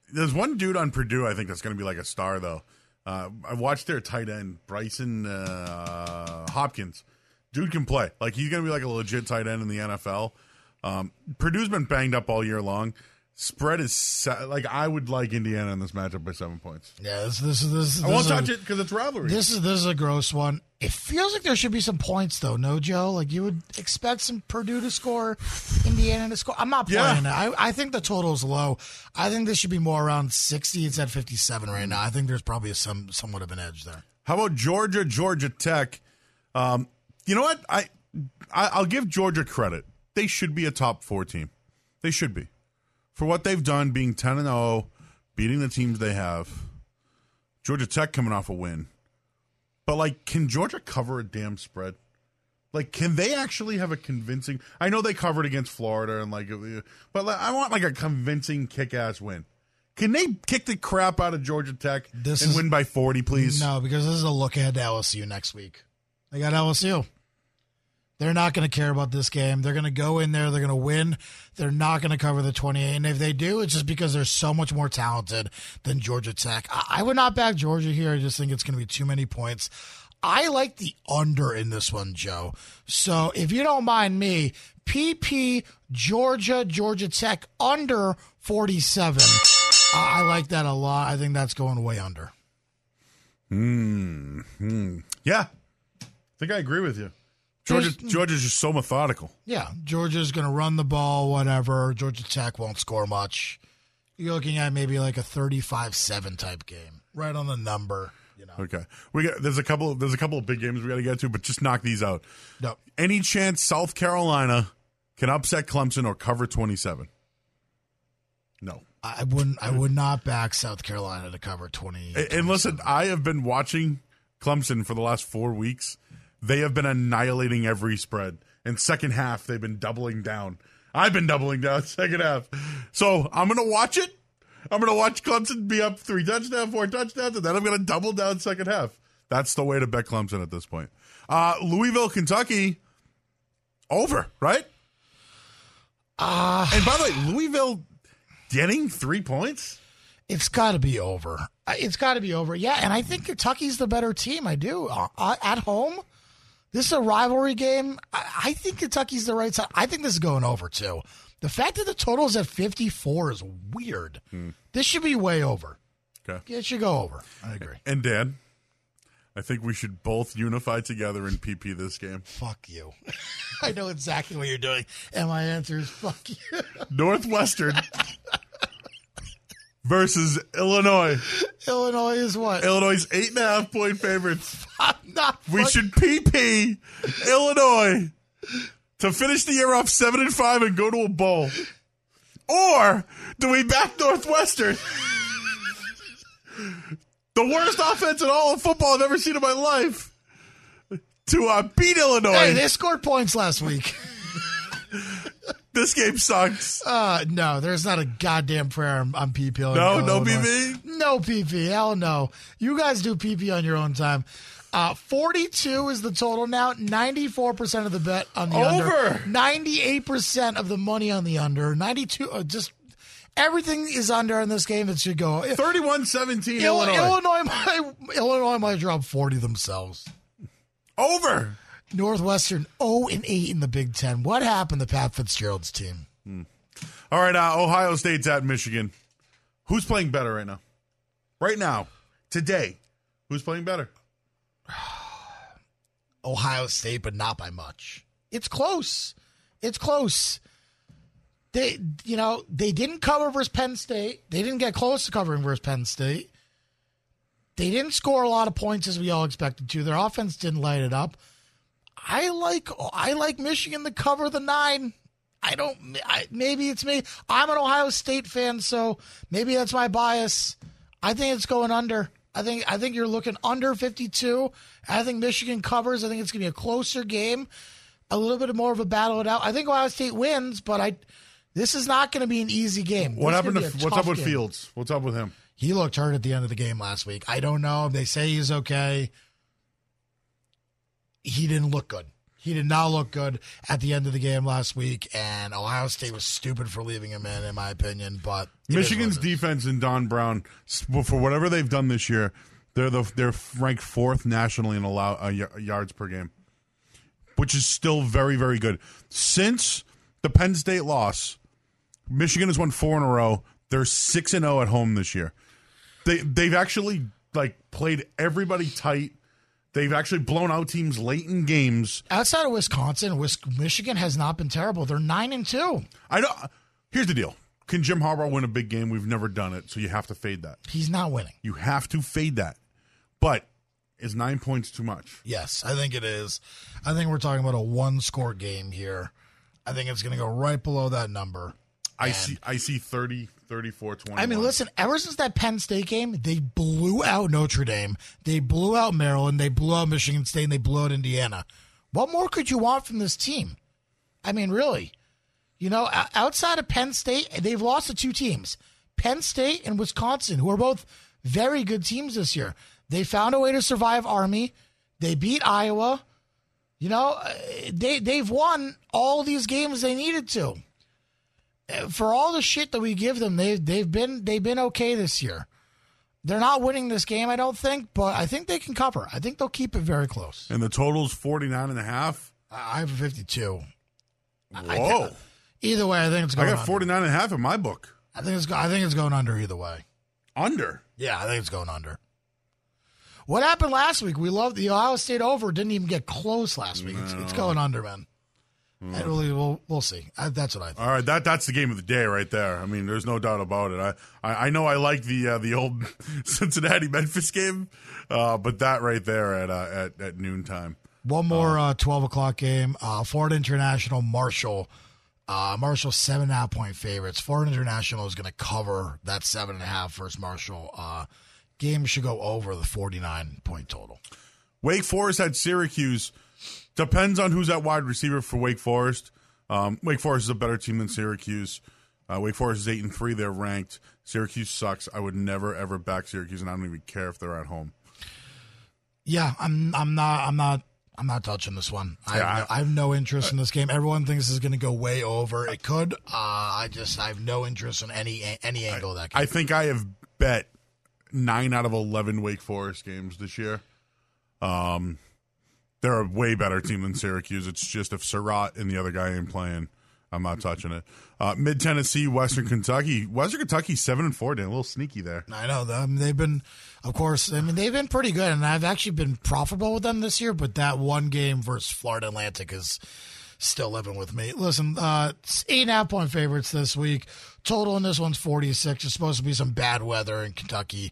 There's one dude on Purdue I think that's going to be like a star, though. I watched their tight end, Bryson Hopkins. Dude can play. Like, he's going to be like a legit tight end in the NFL. Purdue's been banged up all year long. Spread is like, I would like Indiana in this matchup by 7 points. Yeah, this I won't touch it because it's rivalry. This is a gross one. It feels like there should be some points, though. No, Joe? Like, you would expect some Purdue to score, Indiana to score. I'm not playing it. I think the total is low. I think this should be more around 60. It's at 57 right now. I think there's probably somewhat of an edge there. How about Georgia Tech? You know what? I'll give Georgia credit. They should be a top 4 team. They should be. For what they've done, being 10-0, beating the teams they have. Georgia Tech coming off a win. But, like, can Georgia cover a damn spread? Like, can they actually have a convincing... I know they covered against Florida, and but I want, like, a convincing kick-ass win. Can they kick the crap out of Georgia Tech and win by 40, please? No, because this is a look ahead to LSU next week. They got LSU. They're not going to care about this game. They're going to go in there. They're going to win. They're not going to cover the 28. And if they do, it's just because they're so much more talented than Georgia Tech. I would not back Georgia here. I just think it's going to be too many points. I like the under in this one, Joe. So if you don't mind me, PP Georgia Tech under 47. I like that a lot. I think that's going way under. Yeah. I think I agree with you. Georgia's just so methodical. Yeah, Georgia's going to run the ball, whatever. Georgia Tech won't score much. You're looking at maybe like a 35-7 type game, right on the number. You know. Okay, there's a couple of big games we got to get to, but just knock these out. No. Any chance South Carolina can upset Clemson or cover 27? No. I would not back South Carolina to cover 20. And listen, I have been watching Clemson for the last 4 weeks. They have been annihilating every spread. In second half, they've been doubling down. I've been doubling down second half. So I'm going to watch it. I'm going to watch Clemson be up 3 touchdowns, 4 touchdowns, and then I'm going to double down second half. That's the way to bet Clemson at this point. Louisville, Kentucky, over, right? And by the way, Louisville getting 3 points? It's got to be over. It's got to be over. Yeah, and I think Kentucky's the better team. I do. At home, this is a rivalry game. I think Kentucky's the right side. I think this is going over, too. The fact that the total is at 54 is weird. This should be way over. Okay. It should go over. I agree. And Dan, I think we should both unify together in PP this game. Fuck you. I know exactly what you're doing. And my answer is fuck you. Northwestern versus Illinois. Illinois is what? Illinois 8.5-point favorites. I'm not We should PP Illinois to finish the year off 7-5 and go to a bowl. Or do we back Northwestern? The worst offense in all of football I've ever seen in my life. To beat Illinois. Hey, they scored points last week. This game sucks. No, there's not a goddamn prayer on PP. No PP? No PP. Hell no. You guys do PP on your own time. 42 is the total now. 94% of the bet on the under. 98% of the money on the under. 92. Just everything is under in this game. It should go 31-17 Illinois. Illinois might drop 40 themselves. Over. Northwestern 0-8 in the Big Ten. What happened to Pat Fitzgerald's team? All right, Ohio State's at Michigan. Who's playing better right now? Right now, today, who's playing better? Ohio State, but not by much. It's close. It's close. They didn't cover versus Penn State. They didn't get close to covering versus Penn State. They didn't score a lot of points as we all expected to. Their offense didn't light it up. I like Michigan to cover the 9. Maybe it's me. I'm an Ohio State fan, so maybe that's my bias. I think it's going under. I think you're looking under 52. I think Michigan covers. I think it's going to be a closer game, a little bit more of a battle it out. I think Ohio State wins, but this is not going to be an easy game. What's up with Fields? What's up with him? He looked hurt at the end of the game last week. I don't know. They say he's okay. He didn't look good. He did not look good at the end of the game last week, and Ohio State was stupid for leaving him in my opinion. But Michigan's defense and Don Brown, for whatever they've done this year, they're ranked 4th nationally in yards per game, which is still very, very good. Since the Penn State loss, Michigan has won 4 in a row. They're 6-0 at home this year. They've actually played everybody tight. They've actually blown out teams late in games. Outside of Wisconsin, Michigan has not been terrible. They're 9-2. I know. Here's the deal. Can Jim Harbaugh win a big game? We've never done it, so you have to fade that. He's not winning. You have to fade that. But is 9 points too much? Yes, I think it is. I think we're talking about a 1-score game here. I think it's going to go right below that number. I see 30, 34, 21. I mean, listen, ever since that Penn State game, they blew out Notre Dame, they blew out Maryland, they blew out Michigan State, and they blew out Indiana. What more could you want from this team? I mean, really. You know, outside of Penn State, they've lost to 2 teams, Penn State and Wisconsin, who are both very good teams this year. They found a way to survive Army. They beat Iowa. You know, they've won all these games they needed to. For all the shit that we give them, they've been okay this year. They're not winning this game, I don't think, but I think they can cover. I think they'll keep it very close. And the total's 49.5? I have a 52. Whoa. Either way, I think it's going I got 49.5 in my book. I think it's going under either way. Under? Yeah, I think it's going under. What happened last week? We loved the Ohio State over. Didn't even get close last week. No. It's going under, man. We'll see. That's what I think. All right, that's the game of the day right there. I mean, there's no doubt about it. I know I like the old Cincinnati Memphis game, but that right there at noontime. One more 12 o'clock game. Florida International Marshall. Marshall 7.5 point favorites. Florida International is going to cover that 7.5 versus Marshall. Game should go over the 49 point total. Wake Forest had Syracuse. Depends on who's at wide receiver for Wake Forest. Wake Forest is a better team than Syracuse. Wake Forest is 8-3. They're ranked. Syracuse sucks. I would never ever back Syracuse, and I don't even care if they're at home. Yeah, I'm not touching this one. I have no interest in this game. Everyone thinks this is going to go way over. It could. I have no interest in any angle of that game. I think I have bet 9 out of 11 Wake Forest games this year. They're a way better team than Syracuse. It's just if Surratt and the other guy ain't playing, I'm not touching it. Mid-Tennessee, Western Kentucky. Western Kentucky 7-4, Dan. A little sneaky there. I know. They've been, of course, they've been pretty good, and I've actually been profitable with them this year, but that one game versus Florida Atlantic is still living with me. Listen, 8.5 point favorites this week. Total in this one's 46. It's supposed to be some bad weather in Kentucky.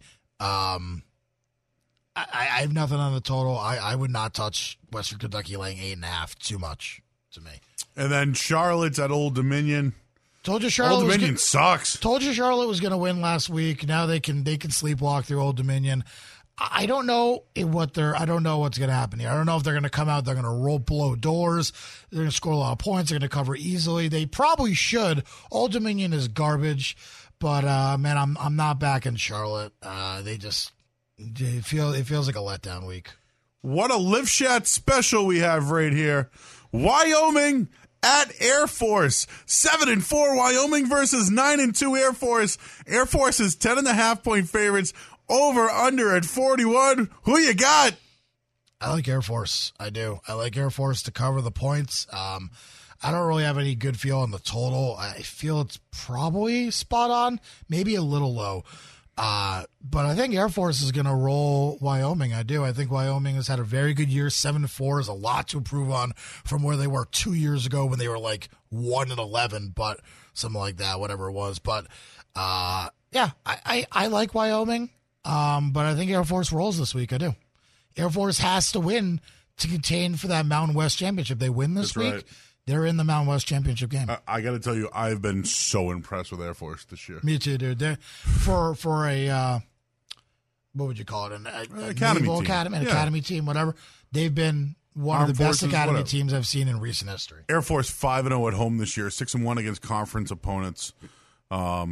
I have nothing on the total. I would not touch Western Kentucky laying 8.5. Too much to me. And then Charlotte's at Old Dominion. Told you Charlotte. Old Dominion sucks. Told you Charlotte was going to win last week. Now they can sleepwalk through Old Dominion. I don't know what's going to happen here. I don't know if they're going to come out. They're going to blow doors. They're going to score a lot of points. They're going to cover easily. They probably should. Old Dominion is garbage, but man, I'm not backing Charlotte. It feels like a letdown week. What a Live Chat special we have right here. Wyoming at Air Force. 7-4 Wyoming versus 9-2 Air Force. Air Force is 10.5 point favorites. Over under at 41. Who you got? I like Air Force. I do. I like Air Force to cover the points. I don't really have any good feel on the total. I feel it's probably spot on, maybe a little low. But I think Air Force is going to roll Wyoming. I do. I think Wyoming has had a very good year. 7-4 is a lot to improve on from where they were 2 years ago when they were like 1-11, but something like that, whatever it was. But yeah, I like Wyoming. But I think Air Force rolls this week. I do. Air Force has to win to contain for that Mountain West Championship. They win this week. Right. They're in the Mountain West Championship game. I got to tell you, I've been so impressed with Air Force this year. Me too, dude. They're for a what would you call it? An academy team. Academy team, whatever. They've been one of the best academy teams I've seen in recent history. Air Force 5-0 at home this year, 6-1 against conference opponents.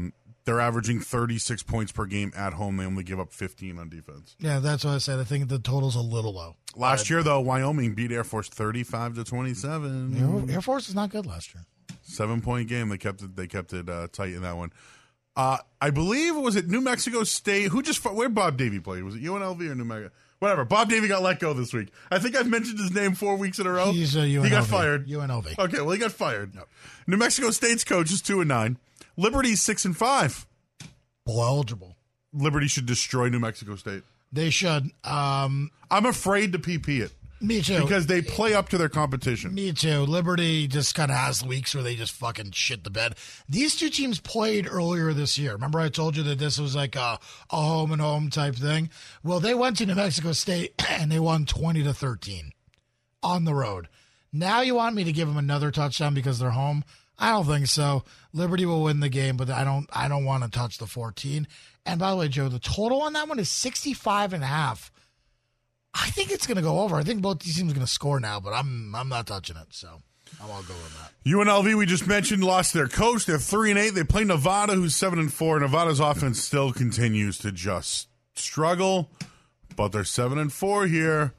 They're averaging 36 points per game at home. They only give up 15 on defense. Yeah, that's what I said. I think the total's a little low. Last year, though, Wyoming beat Air Force 35-27. Air Force is not good last year. 7-point game. They kept it tight in that one. I believe, was it New Mexico State? Where Bob Davie played? Was it UNLV or New Mexico? Whatever. Bob Davie got let go this week. I think I've mentioned his name 4 weeks in a row. He's UNLV. He got fired. UNLV. Okay, well, he got fired. Yep. New Mexico State's coach is 2-9. Liberty's 6-5. Bowl eligible. Liberty should destroy New Mexico State. They should. I'm afraid to PP it. Me too. Because they play up to their competition. Me too. Liberty just kind of has weeks where they just fucking shit the bed. These two teams played earlier this year. Remember I told you that this was like a home and home type thing? Well, they went to New Mexico State and they won 20-13 on the road. Now you want me to give them another touchdown because they're home? I don't think so. Liberty will win the game, but I don't want to touch the 14. And by the way, Joe, the total on that one is 65.5. I think it's going to go over. I think both these teams are going to score now, but I'm not touching it, so I won't go with that. UNLV, we just mentioned, lost their coach. They're 3-8. They play Nevada, who's 7-4. Nevada's offense still continues to just struggle, but they're 7-4 here.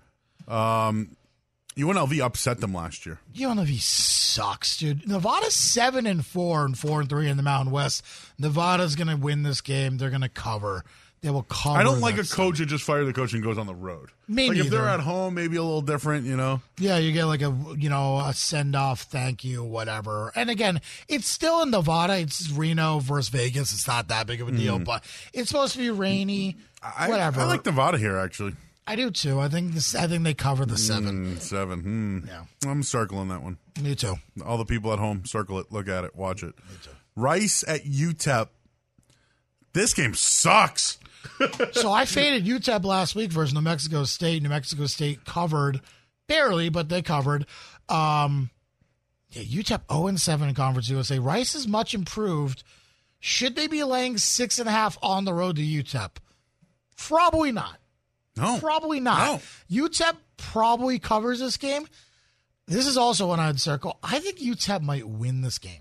UNLV upset them last year. UNLV sucks, dude. Nevada's 7-4 and 4-3 in the Mountain West. Nevada's going to win this game. They're going to cover. They will cover. I don't like a coach that just fired the coach and goes on the road. Me like neither. If they're at home, maybe a little different, you know? Yeah, you get like a send off, thank you, whatever. And again, it's still in Nevada. It's Reno versus Vegas. It's not that big of a deal, but it's supposed to be rainy. Whatever. I like Nevada here, actually. I do too. I think they cover the 7. 7. Yeah. I'm circling that one. Me too. All the people at home, circle it, look at it, watch it. Me too. Rice at UTEP. This game sucks. So I faded UTEP last week versus New Mexico State. New Mexico State covered barely, but they covered. UTEP 0-7 in Conference USA. Rice is much improved. Should they be laying 6.5 on the road to UTEP? Probably not. No. Probably not. No. UTEP probably covers this game. This is also one I'd circle. I think UTEP might win this game.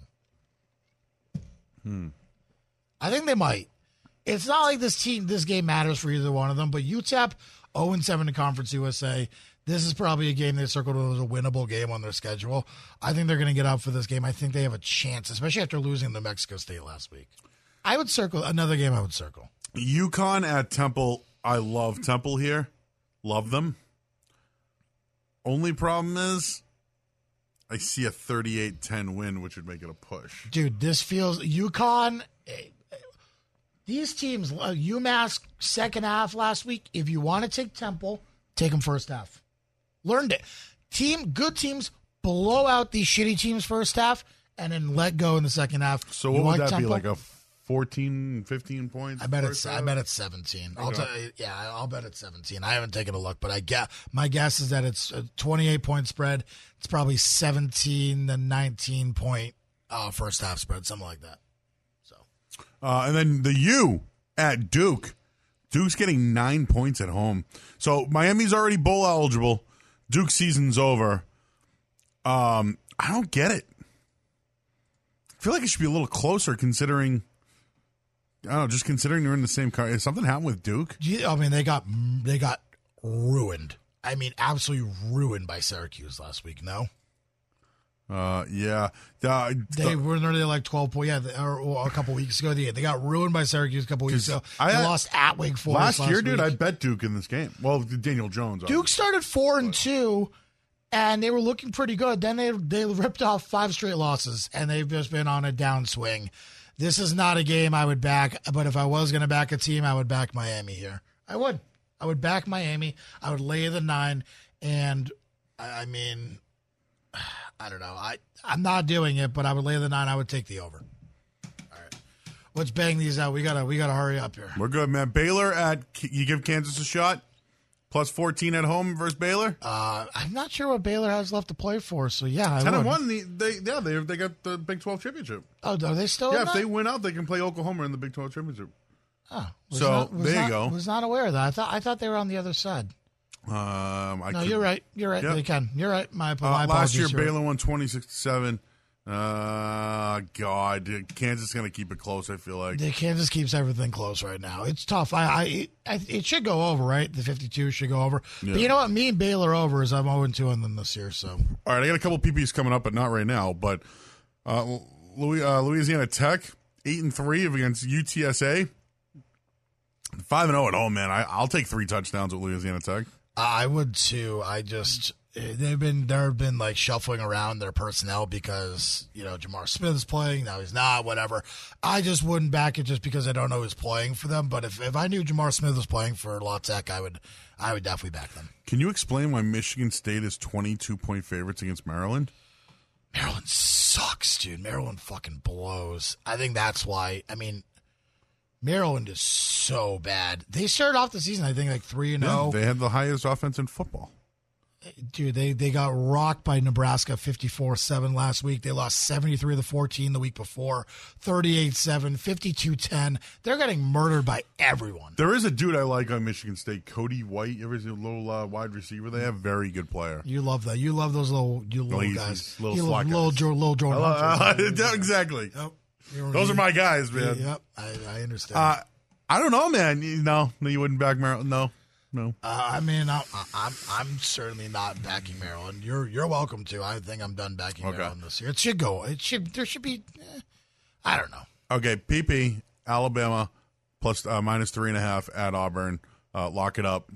I think they might. It's not like this game matters for either one of them, but UTEP 0-7 in Conference USA. This is probably a game they circled as a winnable game on their schedule. I think they're going to get up for this game. I think they have a chance, especially after losing to Mexico State last week. I would circle another game. I would circle UConn at Temple. I love Temple here. Love them. Only problem is I see a 38-10 win, which would make it a push. Dude, this feels UConn. These teams, UMass second half last week. If you want to take Temple, take them first half. Learned it. Good teams blow out these shitty teams first half and then let go in the second half. So what would that Temple? Be, like a 14, 15 points? I bet it's 17. Okay. I'll bet it's 17. I haven't taken a look, but my guess is that it's a 28-point spread. It's probably 17 to 19-point first half spread, something like that. So, and then the U at Duke. Duke's getting 9 points at home. So Miami's already bowl eligible. Duke's season's over. I don't get it. I feel like it should be a little closer considering. I don't know, just considering they're in the same car. Has something happened with Duke? I mean, they got ruined. I mean, absolutely ruined by Syracuse last week. No. Yeah. They were nearly like 12 points. Yeah, or a couple weeks ago. They got ruined by Syracuse a couple weeks ago. They lost at Wake Forest last year, week. dude. I bet Duke in this game. Well, Daniel Jones. Duke started 4-2, and they were looking pretty good. Then they ripped off 5 straight losses, and they've just been on a downswing. This is not a game I would back, but if I was going to back a team, I would back Miami here. I would back Miami. I would lay the 9, and I mean, I don't know. I'm not doing it, but I would lay the 9. I would take the over. All right, let's bang these out. We gotta hurry up here. We're good, man. Baylor you give Kansas a shot. Plus 14 at home versus Baylor. I'm not sure what Baylor has left to play for, so yeah, 10-1. They got the Big 12 championship. Oh, are they still? Yeah, in if that? they win out, they can play Oklahoma in the Big 12 championship. Oh, there you go. Was not aware of that. I thought they were on the other side. You're right. You're right. Yep. They can. You're right. My last apologies. year, Baylor won 26-7. God, Kansas is going to keep it close. I feel like Kansas keeps everything close right now. It's tough. It should go over, right? The 52 should go over. Yeah. But you know what? Me and Baylor over is I'm 0-2 on them this year. So all right, I got a couple PPs coming up, but not right now. But Louisiana Tech 8-3 against UTSA. 5-0 at home, man. I'll take 3 touchdowns with Louisiana Tech. I would too. They've been like shuffling around their personnel because Jamar Smith is playing, now he's not, whatever. I just wouldn't back it just because I don't know who's playing for them. But if I knew Jamar Smith was playing for La Tech, I would definitely back them. Can you explain why Michigan State is 22-point favorites against Maryland? Maryland sucks, dude. Maryland fucking blows. I think that's why. I mean, Maryland is so bad. They started off the season, I think, like 3-0. Yeah, they had the highest offense in football. Dude, they got rocked by Nebraska 54-7 last week. They lost 73-14 the week before, 38-7, 52-10. They're getting murdered by everyone. There is a dude I like on Michigan State, Cody White. You ever see a little wide receiver? They have very good player. You love that. You love those little guys. Little you slot love guys. little Jordan Hunters. Exactly. Yep. Those are my guys, man. Yep, I understand. I don't know, man. No, you wouldn't back Maryland. No. I mean, I'm certainly not backing Maryland. You're welcome to. I think I'm done backing Maryland this year. It should go. There should be. I don't know. Okay, PP Alabama plus minus 3.5 at Auburn. Lock it up.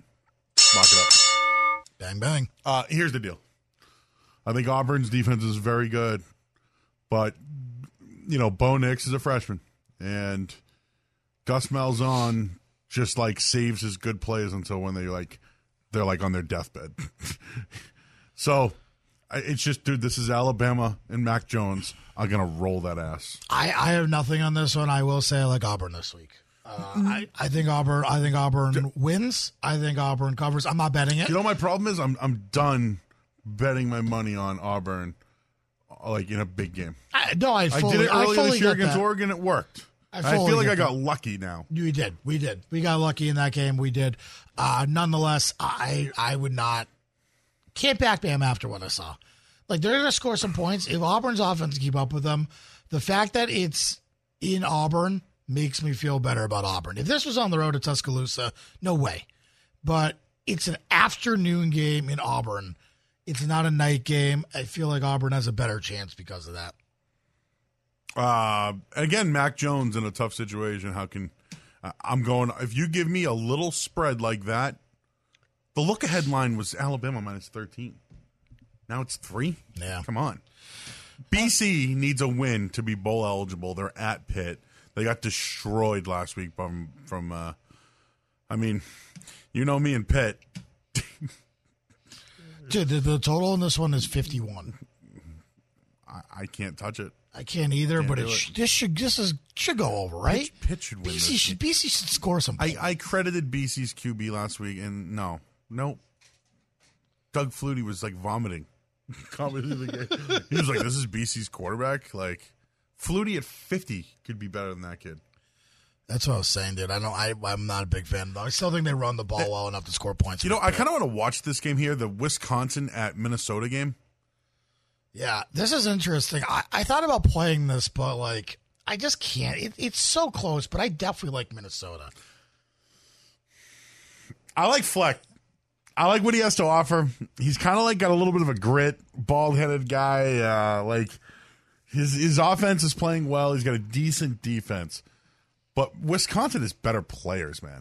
Bang bang. Here's the deal. I think Auburn's defense is very good, but Bo Nix is a freshman, and Gus Malzahn just like saves his good plays until when they're like on their deathbed. So it's just, dude, this is Alabama and Mac Jones. I'm gonna roll that ass. I have nothing on this one. I will say I like Auburn this week. I think Auburn wins. I think Auburn covers. I'm not betting it. You know, my problem is I'm done betting my money on Auburn, like in a big game. I did it earlier this year against Oregon. It worked. I feel like I got lucky now. We did. We got lucky in that game. We did. Nonetheless, I would not. Can't back Bama after what I saw. Like, they're going to score some points. If Auburn's offense keep up with them, the fact that it's in Auburn makes me feel better about Auburn. If this was on the road to Tuscaloosa, no way. But it's an afternoon game in Auburn. It's not a night game. I feel like Auburn has a better chance because of that. Again, Mac Jones in a tough situation. How can I'm going? If you give me a little spread like that, the look-ahead line was Alabama minus 13. Now it's 3. Yeah, come on. BC needs a win to be bowl eligible. They're at Pitt. They got destroyed last week from. I mean, you know me and Pitt. Dude, the total in this one is 51. I can't touch it. I can't either, but this should go over, right? Pitt should win. BC should score some points. I credited BC's QB last week, and nope. Doug Flutie was like vomiting. He was like, "This is BC's quarterback." Like, Flutie at 50 could be better than that kid. That's what I was saying, dude. I'm not a big fan. I still think they run the ball well enough to score points. I kind of want to watch this game here, the Wisconsin at Minnesota game. Yeah, this is interesting. I thought about playing this, but like I just can't. It's so close, but I definitely like Minnesota. I like Fleck. I like what he has to offer. He's kind of like got a little bit of a grit, bald-headed guy. Like his offense is playing well. He's got a decent defense, but Wisconsin is better players, man.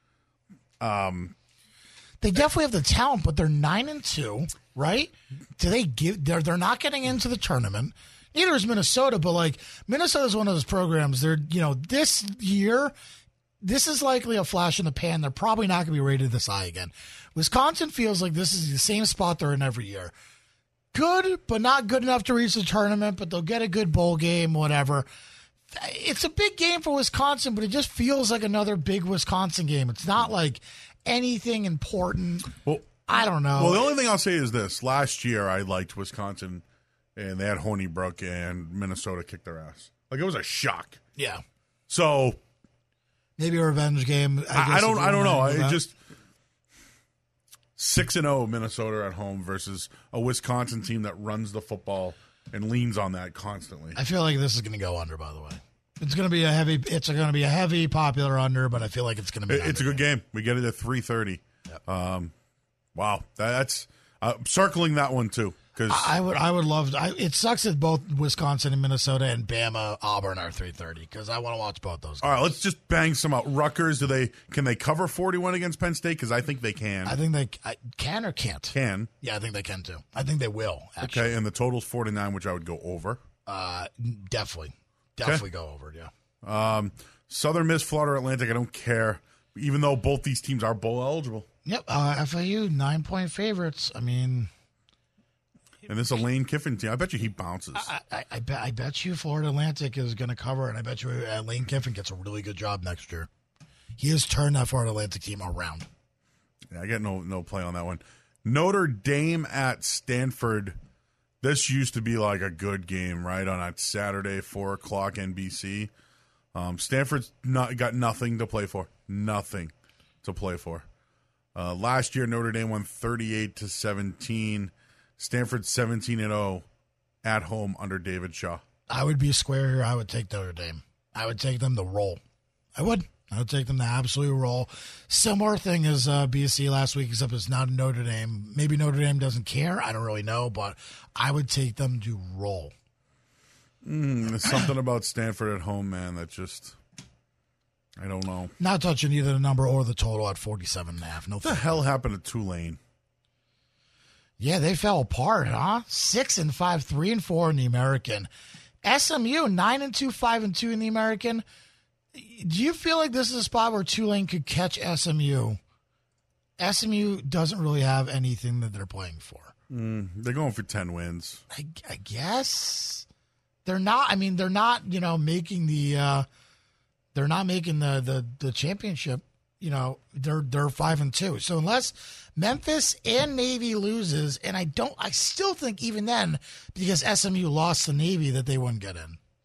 They definitely have the talent, but they're 9-2, right? Do they give? They're not getting into the tournament. Neither is Minnesota, but like Minnesota is one of those programs. They're this year, this is likely a flash in the pan. They're probably not going to be rated this high again. Wisconsin feels like this is the same spot they're in every year. Good, but not good enough to reach the tournament. But they'll get a good bowl game, whatever. It's a big game for Wisconsin, but it just feels like another big Wisconsin game. It's not like anything important. Well, I don't know. Well, the only thing I'll say is this. Last year, I liked Wisconsin, and they had Honeybrooke, and Minnesota kicked their ass. Like, it was a shock. Yeah. So maybe a revenge game. I don't know. I just 6-0 Minnesota at home versus a Wisconsin team that runs the football and leans on that constantly. I feel like this is going to go under, by the way. It's going to be a heavy popular under, but I feel like it's going to be It's a good game. We get it at 3:30. Yep. Wow. That's circling that one too. Because I would love. It sucks that both Wisconsin and Minnesota and Bama, Auburn are 3:30 because I want to watch both those games. All right, let's just bang some out. Rutgers, can they cover 41 against Penn State? Because I think they can. I think they can or can't. Can. Yeah, I think they can too. I think they will. Actually. Okay, and the total's 49, which I would go over. Definitely go over. Yeah. Southern Miss, Florida Atlantic. I don't care, even though both these teams are bowl eligible. Yep. FAU 9-point favorites. I mean. And this is a Lane Kiffin team. I bet you he bounces. I bet you Florida Atlantic is going to cover, and I bet you Lane Kiffin gets a really good job next year. He has turned that Florida Atlantic team around. Yeah, I get no play on that one. Notre Dame at Stanford. This used to be like a good game, right? On a Saturday, 4 o'clock NBC. Stanford's got nothing to play for. Nothing to play for. Last year, Notre Dame won 38-17. Stanford 17-0 at home under David Shaw. I would be square here. I would take Notre Dame. I would take them to roll. I would take them to absolutely roll. Similar thing as BC last week, except it's not Notre Dame. Maybe Notre Dame doesn't care. I don't really know, but I would take them to roll. There's something about Stanford at home, man, that just, I don't know. Not touching either the number or the total at 47.5. No. What the hell happened to Tulane? Yeah, they fell apart, huh? 6-5, 3-4 in the American. SMU 9-2, 5-2 in the American. Do you feel like this is a spot where Tulane could catch SMU? SMU doesn't really have anything that they're playing for. They're going for 10 wins. I guess they're not. I mean, they're not. Making the. They're not making the championship. They're 5-2. So unless Memphis and Navy loses, and I still think even then, because SMU lost to Navy, that they wouldn't get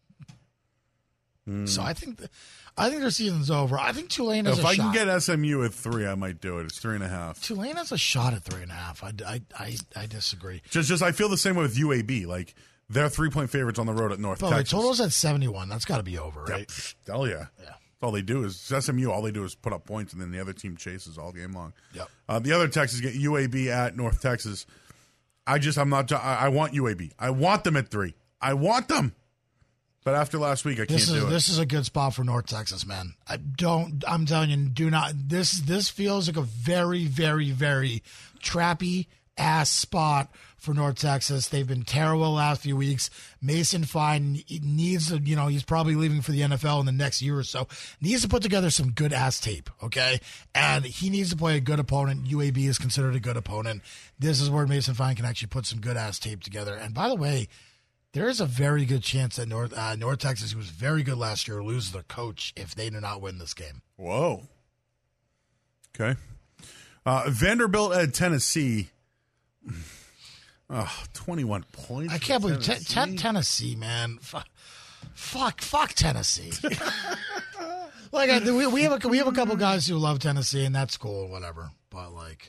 in. So I think their season's over. I think Tulane has a shot. If I can get SMU at 3, I might do it. It's 3.5. Tulane has a shot at 3.5. I disagree. Just I feel the same way with UAB. Like they're 3-point favorites on the road at North Texas. The total's at 71. That's got to be over, right? Hell yeah. Yeah. All they do is SMU. All they do is put up points, and then the other team chases all game long. Yep. The other Texas get UAB at North Texas. I want UAB. I want them at 3. I want them. But after last week, I can't do it. This is a good spot for North Texas, man. I'm telling you, do not. This feels like a very, very, very trappy ass spot for North Texas. They've been terrible the last few weeks. Mason Fine needs to, he's probably leaving for the NFL in the next year or so. Needs to put together some good ass tape, okay? And he needs to play a good opponent. UAB is considered a good opponent. This is where Mason Fine can actually put some good ass tape together. And by the way, there is a very good chance that North Texas, who was very good last year, loses their coach if they do not win this game. Whoa. Okay. Vanderbilt at Tennessee. 21 points. I can't believe Tennessee, man. Fuck Tennessee. We have a couple guys who love Tennessee, and that's cool, whatever. But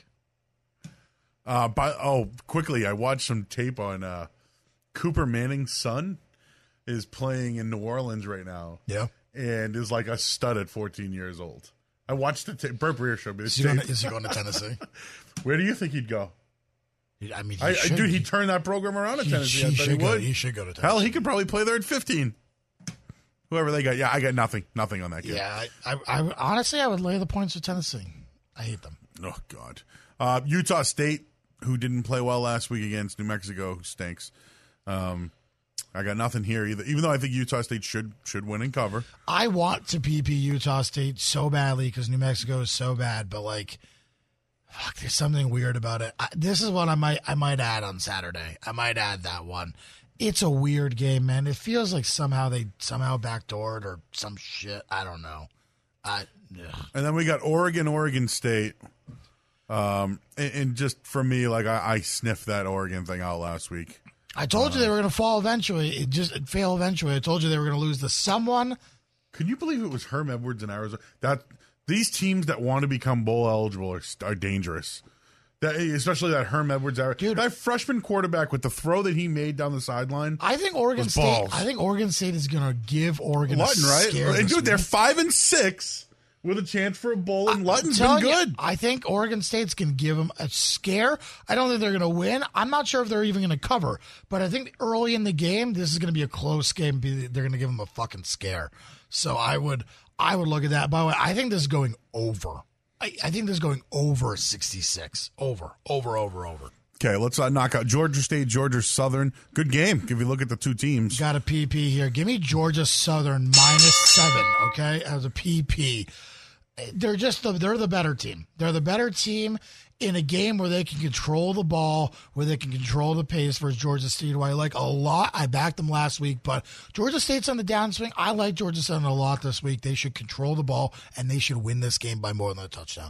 quickly, I watched some tape on Cooper Manning's son is playing in New Orleans right now. Yeah, and is like a stud at 14 years old. I watched the tape. Burt Breer showed me this tape. Is he going to Tennessee? Where do you think he'd go? I mean, he turned that program around at Tennessee. He should go to Tennessee. Hell, he could probably play there at 15. Whoever they got. Yeah, I got nothing on that game. Yeah, I honestly, I would lay the points with Tennessee. I hate them. Oh, God. Utah State, who didn't play well last week against New Mexico, who stinks. I got nothing here either, even though I think Utah State should win and cover. I want to PP Utah State so badly because New Mexico is so bad, but fuck, there's something weird about it. This is what I might add on Saturday. I might add that one. It's a weird game, man. It feels like they backdoored or some shit. I don't know. And then we got Oregon State. And just for me, I sniffed that Oregon thing out last week. I told you they were going to fall eventually. Fail eventually. I told you they were going to lose to someone. Can you believe it was Herm Edwards in Arizona? These teams that want to become bowl eligible are dangerous. Especially that Herm Edwards era. Dude. That freshman quarterback with the throw that he made down the sideline. I think Oregon State. balls. I think Oregon State is going to give Oregon Lutton, a right? scare. And this dude, they're week. 5-6 with a chance for a bowl, and Lutton's been Telling you, good. I think Oregon State's going to give them a scare. I don't think they're going to win. I'm not sure if they're even going to cover, but I think early in the game, this is going to be a close game. They're going to give them a fucking scare. So I would look at that. By the way, I think this is going over. I think this is going over 66. Over. Okay, let's knock out Georgia State, Georgia Southern. Good game. If you look at the two teams. Got a PP here. Give me Georgia Southern -7, okay, as a PP. They're the better team. They're the better team in a game where they can control the ball, where they can control the pace versus Georgia State, who I like a lot. I backed them last week, but Georgia State's on the downswing. I like Georgia Southern a lot this week. They should control the ball, and they should win this game by more than a touchdown.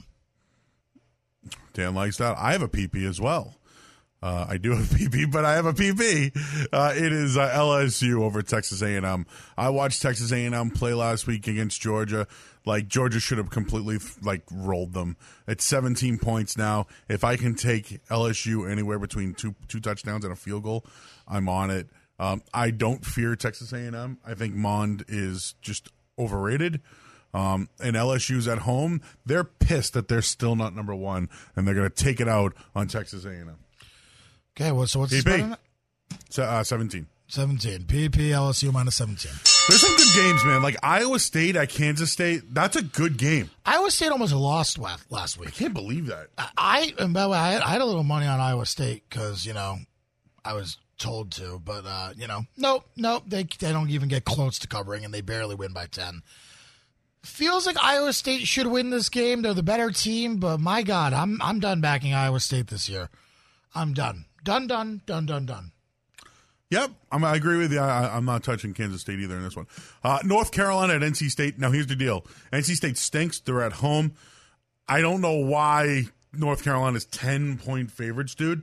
Dan likes that. I have a PP as well. I do have a PP, but I have a PP. It is LSU over Texas A&M. I watched Texas A&M play last week against Georgia. Like, Georgia should have completely, rolled them. It's 17 points now. If I can take LSU anywhere between two touchdowns and a field goal, I'm on it. I don't fear Texas A&M. I think Mond is just overrated. And LSU's at home. They're pissed that they're still not number one, and they're going to take it out on Texas A&M. Okay, so what's the spread on that? 17. 17. PP, LSU -17. There's some good games, man. Like Iowa State at Kansas State. That's a good game. Iowa State almost lost last I week. can't believe that. And by the way, I had a little money on Iowa State because, I was told to. But, nope. They don't even get close to covering, and they barely win by 10. Feels like Iowa State should win this game. They're the better team, but my God, I'm done backing Iowa State this year. I'm done. Done. Yep, I agree with you. I'm not touching Kansas State either in this one. North Carolina at NC State. Now, here's the deal. NC State stinks. They're at home. I don't know why North Carolina's 10-point favorites, dude.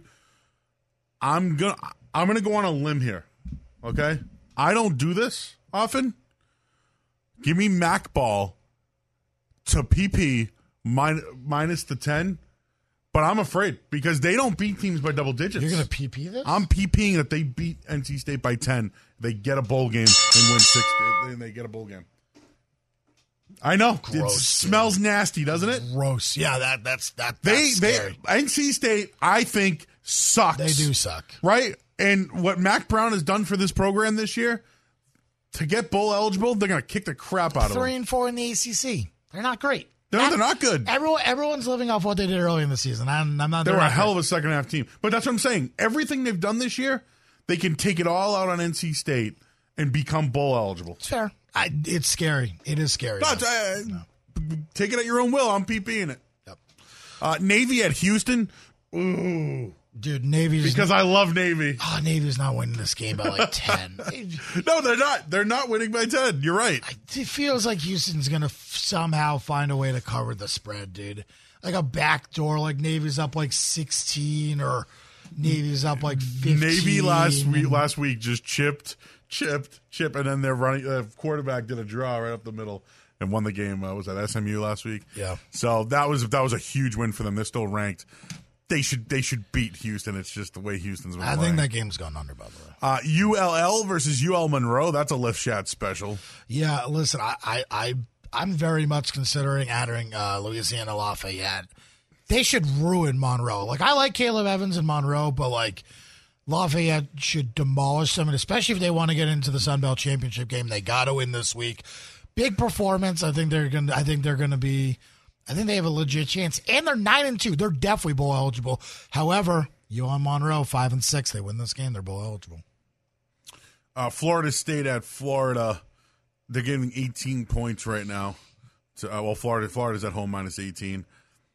I'm gonna go on a limb here, okay? I don't do this often. Give me Mac Ball to PP minus the 10. But I'm afraid because they don't beat teams by double digits. You're going to PP this? I'm PPing that they beat NC State by 10. They get a bowl game and win 6. And they get a bowl game. I know. Gross, it smells nasty, doesn't it? Gross. Yeah, that's scary. NC State, I think, sucks. They do suck. Right? And what Mac Brown has done for this program this year, to get bowl eligible, they're going to kick the crap out of them. 3-4 in the ACC. They're not great. No, they're not good. Everyone's living off what they did early in the season. I'm not. They were a hell of a second half team. But that's what I'm saying. Everything they've done this year, they can take it all out on NC State and become bowl eligible. It's fair. It's scary. It is scary. Take it at your own will. I'm PPing it. Yep. Navy at Houston. Ooh. Dude, Navy's... Because I love Navy. Oh, Navy's not winning this game by like 10. No, they're not. They're not winning by 10. You're right. It feels like Houston's going to somehow find a way to cover the spread, dude. Like a backdoor, like Navy's up like 16 or Navy's up like 15. Navy last week just chipped, and then their quarterback did a draw right up the middle and won the game. Was that SMU last week? Yeah. So that was a huge win for them. They're still ranked. They should beat Houston. It's just the way Houston's been playing. I think that game's gone under, by the way. ULL versus UL Monroe. That's a lift shot special. Yeah, listen, I'm very much considering adding Louisiana Lafayette. They should ruin Monroe. Like, I like Caleb Evans and Monroe, but like Lafayette should demolish them, and especially if they want to get into the Sun Belt Championship game, they got to win this week. Big performance. I think they have a legit chance, and they're 9-2. They're definitely bowl eligible. However, UL Monroe 5-6. They win this game, they're bowl eligible. Florida State at Florida. They're getting 18 points right now. So, Florida's at home minus 18.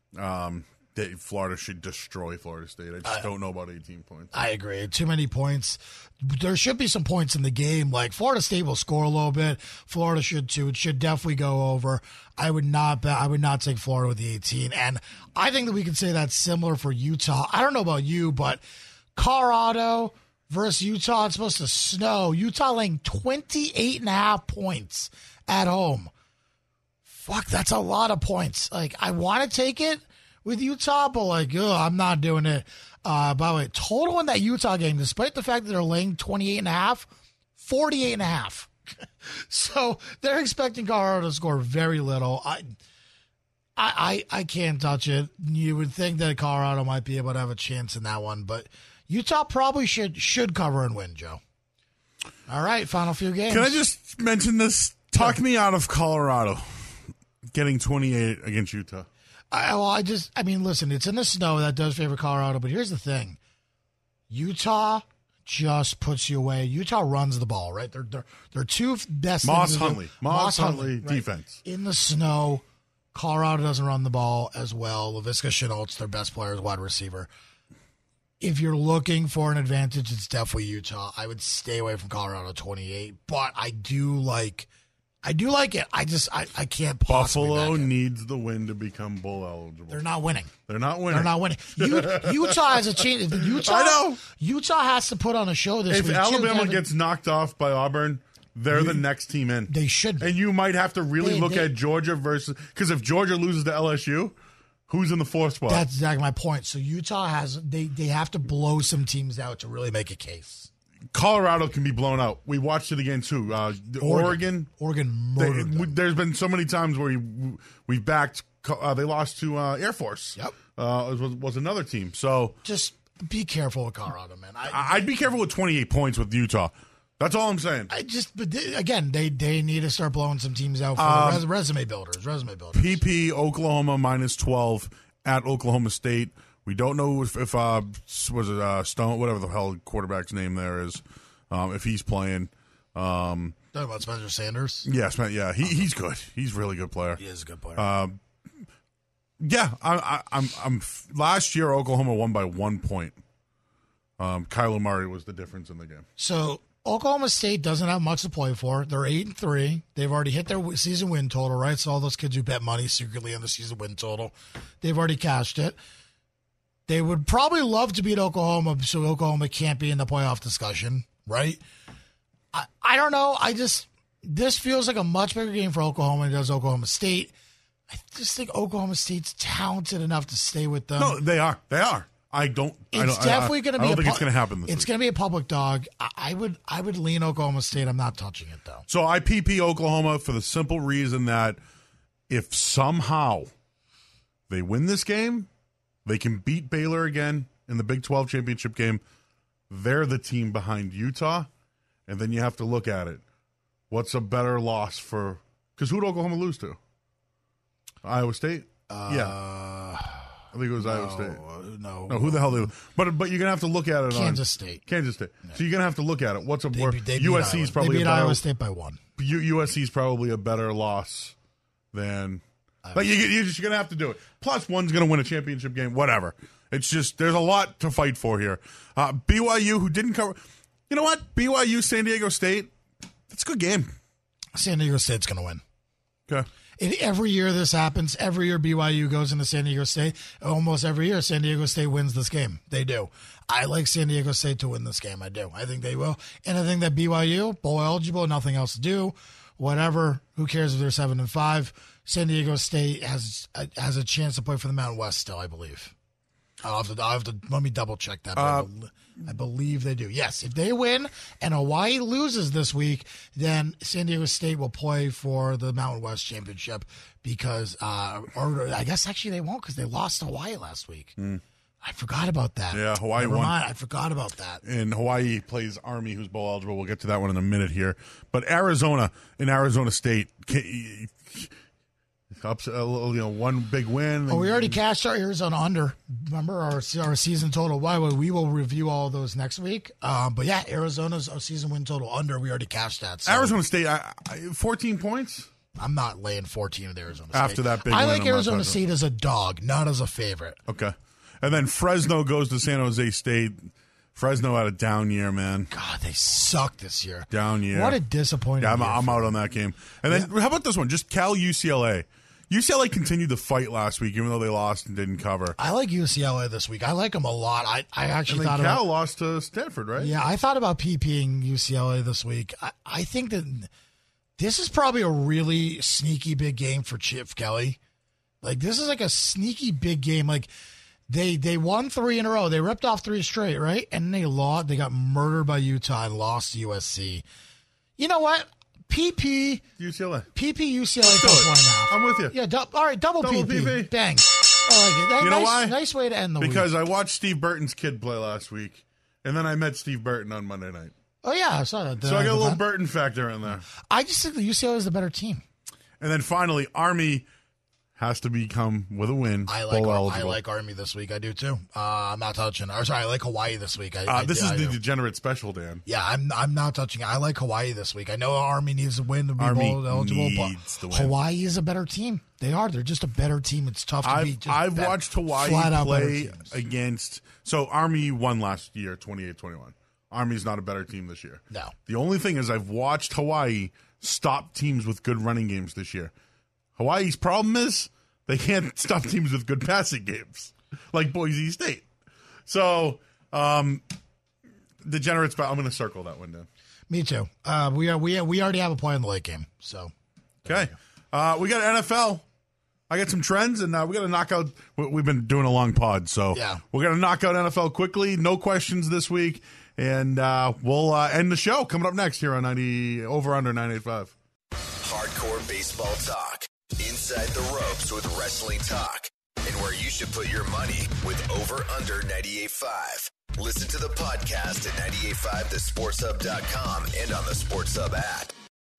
Florida should destroy Florida State. I just don't know about 18 points. I agree. Too many points. There should be some points in the game. Like, Florida State will score a little bit. Florida should too. It should definitely go over. I would not take Florida with the 18. And I think that we can say that's similar for Utah. I don't know about you, but Colorado versus Utah, it's supposed to snow. Utah laying 28.5 points at home. Fuck, that's a lot of points. Like, I want to take it, with Utah, but I'm not doing it. By the way, total in that Utah game, despite the fact that they're laying 28.5, 48.5. So they're expecting Colorado to score very little. I can't touch it. You would think that Colorado might be able to have a chance in that one, but Utah probably should cover and win, Joe. All right, final few games. Can I just mention this? Talk me out of Colorado getting 28 against Utah. Listen, it's in the snow. That does favor Colorado, but here's the thing. Utah just puts you away. Utah runs the ball, right? They're two best. Moss Huntley right? Defense. In the snow, Colorado doesn't run the ball as well. Laviska Shenault's their best player as wide receiver. If you're looking for an advantage, it's definitely Utah. I would stay away from Colorado 28, but I do like it. I can't possibly Buffalo back it. needs the win to become bowl eligible. They're not winning. Utah has a chance. I know. Utah has to put on a show this week. If Alabama gets knocked off by Auburn, they're the next team in. They should be. And you might have to really look at Georgia versus – because if Georgia loses to LSU, who's in the fourth spot? That's exactly my point. So Utah has – they have to blow some teams out to really make a case. Colorado can be blown out. We watched it against who? Oregon. Oregon murdered them. There's been so many times where we backed. They lost to Air Force. Yep. Was another team. So just be careful with Colorado, man. I'd be careful with 28 points with Utah. That's all I'm saying. Again, they need to start blowing some teams out for the resume builders. PP Oklahoma -12 at Oklahoma State. We don't know if was it Stone, whatever the hell quarterback's name there is, if he's playing. Talking about Spencer Sanders? Yeah, he's good. He's a really good player. He is a good player. I'm. Last year Oklahoma won by 1 point. Kyler Murray was the difference in the game. So Oklahoma State doesn't have much to play for. They're 8-3. They've already hit their season win total, right? So all those kids who bet money secretly on the season win total, they've already cashed it. They would probably love to beat Oklahoma so Oklahoma can't be in the playoff discussion, right? I don't know. This feels like a much bigger game for Oklahoma than it does Oklahoma State. I just think Oklahoma State's talented enough to stay with them. No, they are. It's definitely going to be. I don't think it's going to happen this week. It's going to be a public dog. I would lean Oklahoma State. I'm not touching it though. So I PP Oklahoma for the simple reason that if somehow they win this game, they can beat Baylor again in the Big 12 championship game. They're the team behind Utah, and then you have to look at it. What's a better loss for? Because who did Oklahoma lose to? Iowa State. I think it was Iowa State. No. Who the hell did? But you're gonna have to look at it. Kansas State. Yeah. So you're gonna have to look at it. What's a USC's probably they beat Iowa State by 1. USC's probably a better loss than. But you're just going to have to do it. Plus, one's going to win a championship game, whatever. It's just, there's a lot to fight for here. BYU, who didn't cover. You know what? BYU, San Diego State, that's a good game. San Diego State's going to win. Okay. Every year this happens. Every year BYU goes into San Diego State. Almost every year San Diego State wins this game. They do. I like San Diego State to win this game. I do. I think they will. And I think that BYU, bowl eligible, nothing else to do. Whatever. Who cares if they're 7-5? San Diego State has a chance to play for the Mountain West still, I believe. I'll have to let me double check that. I believe they do. Yes, if they win and Hawaii loses this week, then San Diego State will play for the Mountain West Championship because, or I guess actually they won't because they lost to Hawaii last week. I forgot about that. Yeah, Hawaii Never won. mind, I forgot about that. And Hawaii plays Army, who's bowl eligible. We'll get to that one in a minute here. But Arizona State. One big win. We already cashed our Arizona under. Remember our season total? We will review all of those next week. But yeah, Arizona's season win total under. We already cashed that. So. Arizona State, 14 points. I'm not laying 14 with Arizona State. After that big I win, like Arizona State as a dog, not as a favorite. Okay. And then Fresno goes to San Jose State. Fresno had a down year, man. God, they suck this year. Down year. What a disappointing year. I'm out on that game. And then how about this one? Just Cal UCLA. UCLA continued to fight last week, even though they lost and didn't cover. I like UCLA this week. I like them a lot. I actually thought Cal lost to Stanford, right? Yeah, I thought about PPing UCLA this week. I think that this is probably a really sneaky big game for Chip Kelly. Like, this is like a sneaky big game. Like, they won 3 in a row. They ripped off 3 straight, right? And they lost. They got murdered by Utah and lost to USC. You know what? UCLA. UCLA plus 1.5. I'm with you. Yeah, all right, double PP. Bang. I like it. You know why? Nice way to end the week. Because I watched Steve Burton's kid play last week, and then I met Steve Burton on Monday night. Oh, yeah, I saw that. So I got a little Burton factor in there. I just think that UCLA is the better team. And then finally, Army has to become, with a win, I like Army this week. I do, too. I'm not touching. I like Hawaii this week. This is the degenerate special, Dan. Yeah, I'm not touching it. I like Hawaii this week. I know Army needs to win to be bowl eligible, but Hawaii is a better team. They are. They're just a better team. It's tough to beat. I've watched Hawaii play against... So Army won last year, 28-21. Army's not a better team this year. No. The only thing is I've watched Hawaii stop teams with good running games this year. Hawaii's problem is they can't stop teams with good passing games, like Boise State. So, degenerates, but I'm going to circle that one down. Me too. We already have a play in the late game. So, okay. We got NFL. I got some trends, and we got to knock out. We've been doing a long pod, so we're going to knock out NFL quickly. No questions this week, and we'll end the show coming up next here on Over Under 98.5. Hardcore baseball talk. Inside the ropes with wrestling talk. And where you should put your money with Over Under 98.5. Listen to the podcast at 985thesportshub.com and on the Sports Hub app.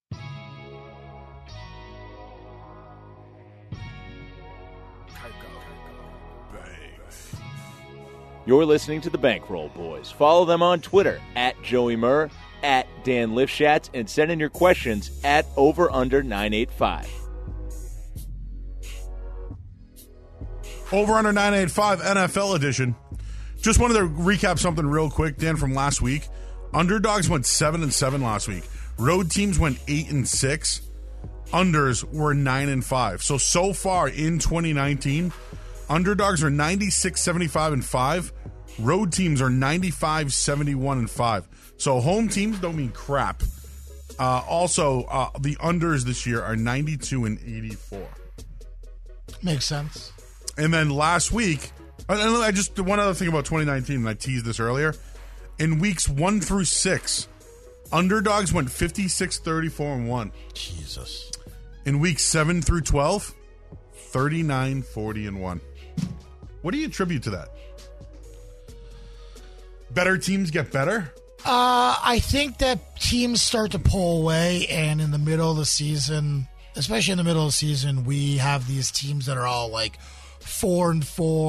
You're listening to the Bankroll Boys. Follow them on Twitter at Joey Murr, at Dan Lifshatz, and send in your questions at Over Under 985. Over Under 985 NFL edition. Just wanted to recap something real quick, Dan, from last week. Underdogs went 7-7 last week. Road teams went 8-6. Unders were 9-5. So far in 2019, underdogs are 96-75-5. Road teams are 95-71-5. So home teams don't mean crap. Also, the unders this year are 92-84. Makes sense. And then last week, I just one other thing about 2019, and I teased this earlier. In weeks 1 through 6, underdogs went 56-34-1. Jesus. In weeks 7 through 12, 39-40-1. What do you attribute to that? Better teams get better? I think that teams start to pull away, and in the middle of the season, especially in the middle of the season, we have these teams that are all like 4-4,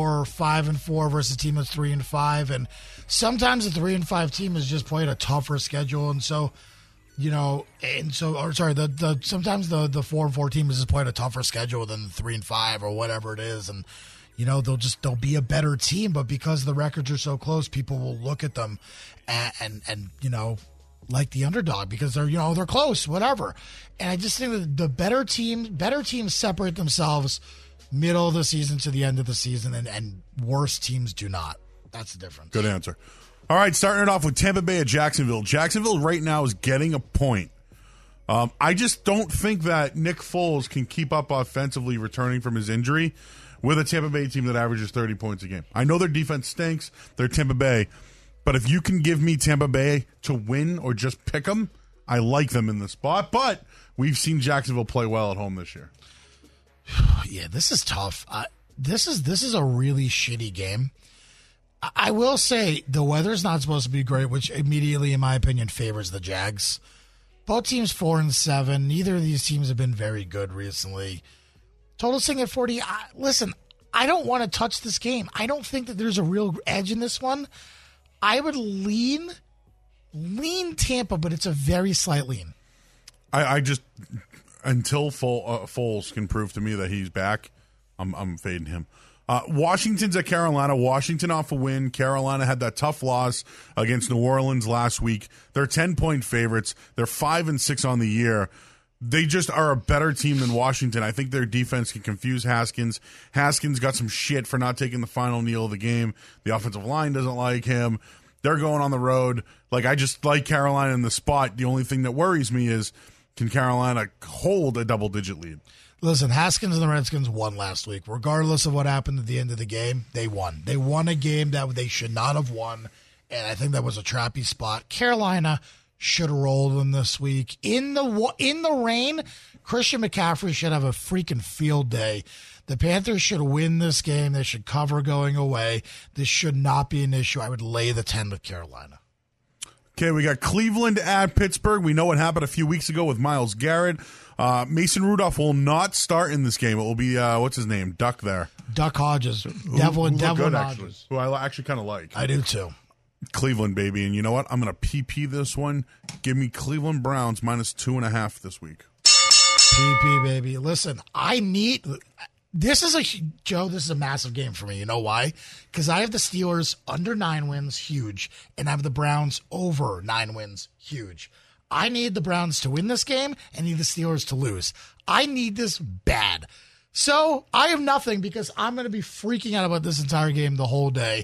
5-4 versus a team that's 3-5, and sometimes the 3-5 team has just played a tougher schedule, and so sometimes the 4-4 team has just played a tougher schedule than the 3-5 or whatever it is, and they'll be a better team, but because the records are so close, people will look at them and like the underdog because they're close, whatever. And I just think that the better teams separate themselves middle of the season to the end of the season, and worse teams do not. That's the difference. Good answer. All right, starting it off with Tampa Bay at Jacksonville. Jacksonville right now is getting a point. I just don't think that Nick Foles can keep up offensively returning from his injury with a Tampa Bay team that averages 30 points a game. I know their defense stinks. They're Tampa Bay. But if you can give me Tampa Bay to win or just pick them, I like them in the spot. But we've seen Jacksonville play well at home this year. Yeah, this is tough. This is a really shitty game. I will say the weather's not supposed to be great, which immediately, in my opinion, favors the Jags. Both teams 4-7. Neither of these teams have been very good recently. Total sitting at 40. Listen, I don't want to touch this game. I don't think that there's a real edge in this one. I would lean Tampa, but it's a very slight lean. I just until Foles can prove to me that he's back, I'm fading him. Washington's at Carolina. Washington off a win. Carolina had that tough loss against New Orleans last week. They're 10-point favorites. They're 5-6 on the year. They just are a better team than Washington. I think their defense can confuse Haskins. Haskins got some shit for not taking the final kneel of the game. The offensive line doesn't like him. They're going on the road. I just like Carolina in the spot. The only thing that worries me is, can Carolina hold a double-digit lead? Listen, Haskins and the Redskins won last week. Regardless of what happened at the end of the game, they won. They won a game that they should not have won, and I think that was a trappy spot. Carolina should have rolled them this week. In the rain, Christian McCaffrey should have a freaking field day. The Panthers should win this game. They should cover going away. This should not be an issue. I would lay the 10 with Carolina. Okay, we got Cleveland at Pittsburgh. We know what happened a few weeks ago with Myles Garrett. Mason Rudolph will not start in this game. It will be, what's his name? Duck there. Duck Hodges. Devlin good, Hodges. Who I actually kind of like. I do too. Cleveland, baby. And you know what? I'm going to PP this one. Give me Cleveland Browns -2.5 this week. PP, baby. Listen, this is a massive game for me. You know why? Because I have the Steelers under 9 wins, huge, and I have the Browns over 9 wins, huge. I need the Browns to win this game and need the Steelers to lose. I need this bad. So I have nothing because I'm going to be freaking out about this entire game the whole day.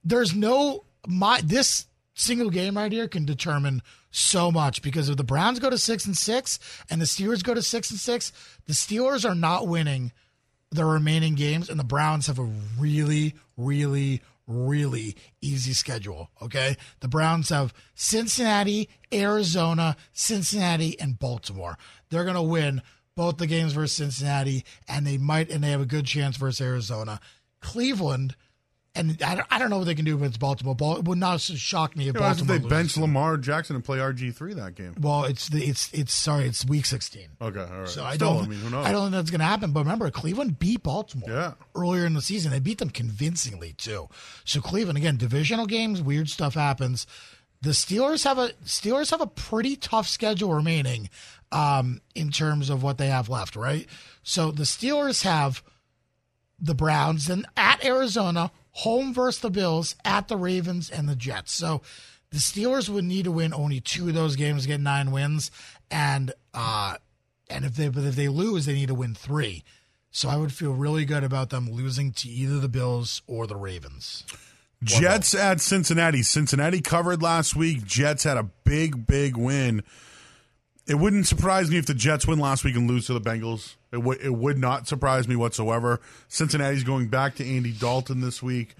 This single game right here can determine so much because if the Browns go to 6-6 and the Steelers go to 6-6, the Steelers are not winning the remaining games, and the Browns have a really, really, really easy schedule, okay? The Browns have Cincinnati, Arizona, Cincinnati, and Baltimore. They're going to win both the games versus Cincinnati, and they have a good chance versus Arizona. Cleveland, and I don't know what they can do against Baltimore. It would not shock me if Baltimore they bench Lamar Jackson and play RG3 that game. Well, it's week 16. Okay, all right. So who knows? I don't think that's going to happen. But remember, Cleveland beat Baltimore earlier in the season. They beat them convincingly too. So Cleveland, again, divisional games, weird stuff happens. The Steelers have a pretty tough schedule remaining in terms of what they have left, right? So the Steelers have the Browns, then at Arizona, home versus the Bills, at the Ravens, and the Jets. So the Steelers would need to win only 2 of those games to get 9 wins, and if they lose, they need to win 3. So I would feel really good about them losing to either the Bills or the Ravens. Jets at Cincinnati. Cincinnati covered last week. Jets had a big, big win. It wouldn't surprise me if the Jets win last week and lose to the Bengals. It would not surprise me whatsoever. Cincinnati's going back to Andy Dalton this week.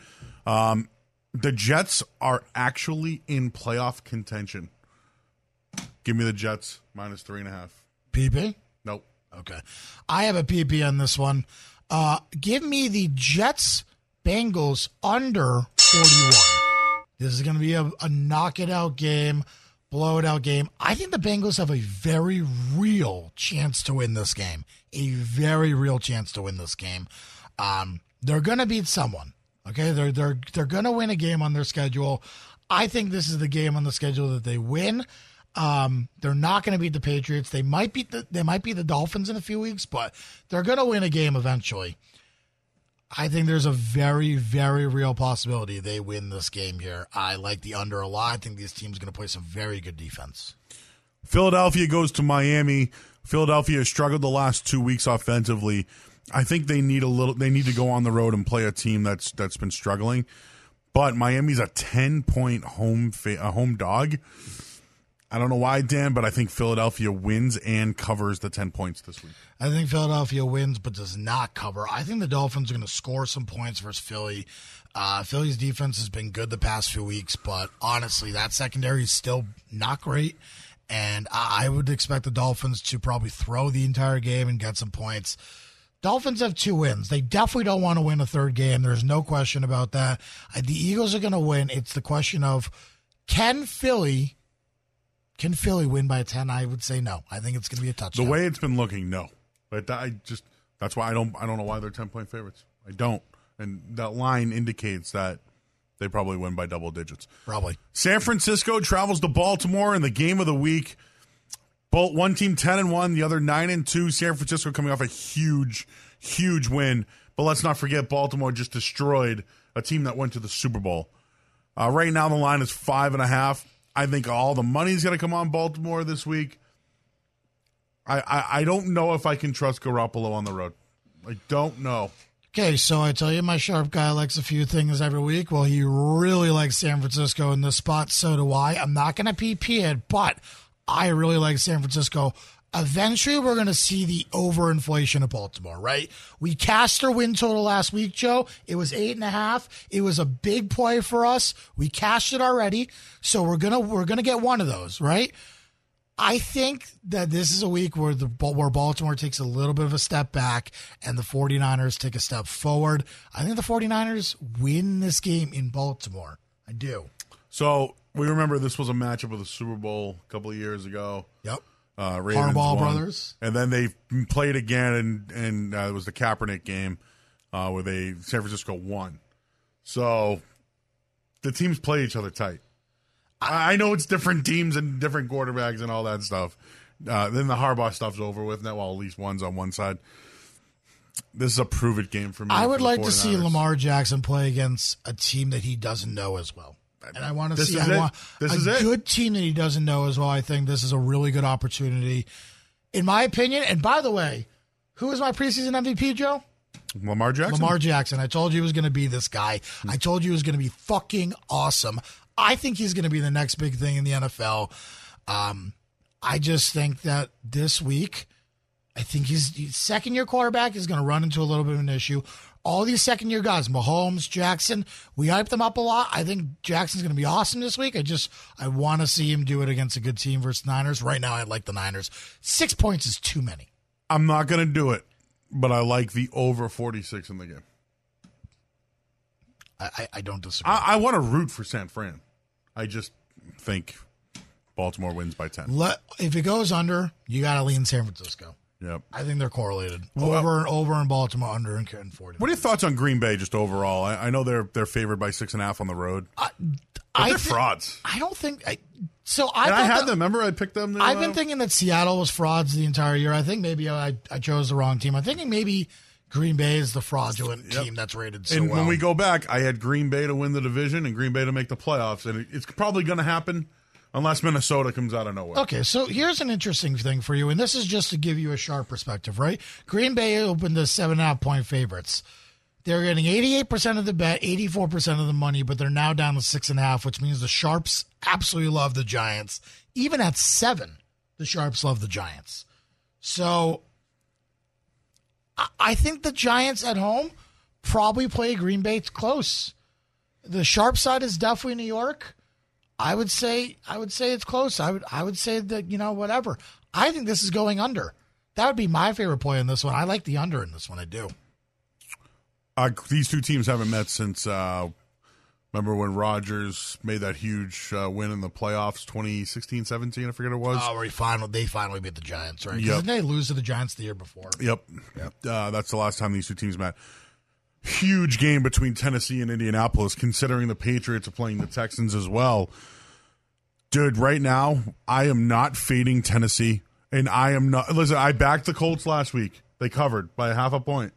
The Jets are actually in playoff contention. Give me the Jets -3.5. PP? Nope. Okay. I have a PP on this one. Give me the Jets Bengals under 41. This is going to be a knock-it-out game, blow-it-out game. I think the Bengals have a very real chance to win this game. A very real chance to win this game. They're going to beat someone. Okay, they're going to win a game on their schedule. I think this is the game on the schedule that they win. They're not going to beat the Patriots. They might beat the Dolphins in a few weeks, but they're going to win a game eventually. I think there's a very, very real possibility they win this game here. I like the under a lot. I think this team's going to play some very good defense. Philadelphia goes to Miami. Philadelphia has struggled the last 2 weeks offensively. I think they need to go on the road and play a team that's been struggling. But Miami's a 10-point home dog. I don't know why, Dan, but I think Philadelphia wins and covers the 10 points this week. I think Philadelphia wins but does not cover. I think the Dolphins are going to score some points versus Philly. Philly's defense has been good the past few weeks, but honestly, that secondary is still not great. And I would expect the Dolphins to probably throw the entire game and get some points. Dolphins have 2 wins. They definitely don't want to win a third game. There's no question about that. The Eagles are going to win. It's the question of can Philly win by 10? I would say no. I think it's going to be a touchdown. The way it's been looking, no. But that's why I don't know why they're 10-point favorites. I don't. And that line indicates that they probably win by double digits. Probably. San Francisco travels to Baltimore in the game of the week. Both one team 10-1, the other 9-2. San Francisco coming off a huge, huge win. But let's not forget Baltimore just destroyed a team that went to the Super Bowl. Right now the line is 5.5. I think all the money's going to come on Baltimore this week. I don't know if I can trust Garoppolo on the road. I don't know. Okay, so I tell you my sharp guy likes a few things every week. Well, he really likes San Francisco in this spot. So do I. I'm not going to PP it, but I really like San Francisco eventually we're going to see the overinflation of Baltimore, right? We cashed our win total last week, Joe. It was 8.5. It was a big play for us. We cashed it already, so we're gonna get one of those, right? I think that this is a week where Baltimore takes a little bit of a step back and the 49ers take a step forward. I think the 49ers win this game in Baltimore. I do. So we remember this was a matchup of the Super Bowl a couple of years ago. Yep. Ravens Harbaugh won. brothers. And then they played again, and it was the Kaepernick game where San Francisco won. So the teams play each other tight. I know it's different teams and different quarterbacks and all that stuff. Then the Harbaugh stuff's over with now. Well, at least one's on one side. This is a prove-it game for me. I would like to 49ers. see Lamar Jackson play against a team that he doesn't know as well. And I want to see a good team that he doesn't know as well. I think this is a really good opportunity, in my opinion. And by the way, who is my preseason MVP, Joe? Lamar Jackson. Lamar Jackson. I told you he was going to be this guy. I told you he was going to be fucking awesome. I think he's going to be the next big thing in the NFL. I just think that this week, I think his second-year quarterback is going to run into a little bit of an issue. All these second-year guys, Mahomes, Jackson, we hyped them up a lot. I think Jackson's going to be awesome this week. I want to see him do it against a good team versus Niners. Right now, I like the Niners. 6 points is too many. I'm not going to do it, but I like the over 46 in the game. I don't disagree. I want to root for San Fran. I just think Baltimore wins by 10. If it goes under, you got to lean San Francisco. Yep. I think they're correlated. Over in Baltimore, under in 40. What are your thoughts on Green Bay just overall? I know they're favored by 6.5 on the road. They're frauds. I don't think I had them. Remember, I picked them. I've been thinking that Seattle was frauds the entire year. I think maybe I chose the wrong team. I'm thinking maybe Green Bay is the fraudulent team that's rated so well. And when we go back, I had Green Bay to win the division and Green Bay to make the playoffs, and it's probably going to happen unless Minnesota comes out of nowhere. Okay, so here's an interesting thing for you, and this is just to give you a sharp perspective, right? Green Bay opened as 7.5-point favorites. They're getting 88% of the bet, 84% of the money, but they're now down to 6.5, which means the Sharps absolutely love the Giants. Even at 7, the Sharps love the Giants. So I think the Giants at home probably play Green Bay close. The Sharp side is definitely New York. I would say it's close. I would say that, whatever. I think this is going under. That would be my favorite play in this one. I like the under in this one. I do. These two teams haven't met since, remember when Rodgers made that huge win in the playoffs, 2016-17, I forget it was. Oh, where they finally beat the Giants, right? Yep. Didn't they lose to the Giants the year before? Yep. That's the last time these two teams met. Huge game between Tennessee and Indianapolis, considering the Patriots are playing the Texans as well. Dude, right now, I am not fading Tennessee, and I am not. Listen, I backed the Colts last week. They covered by 0.5 point.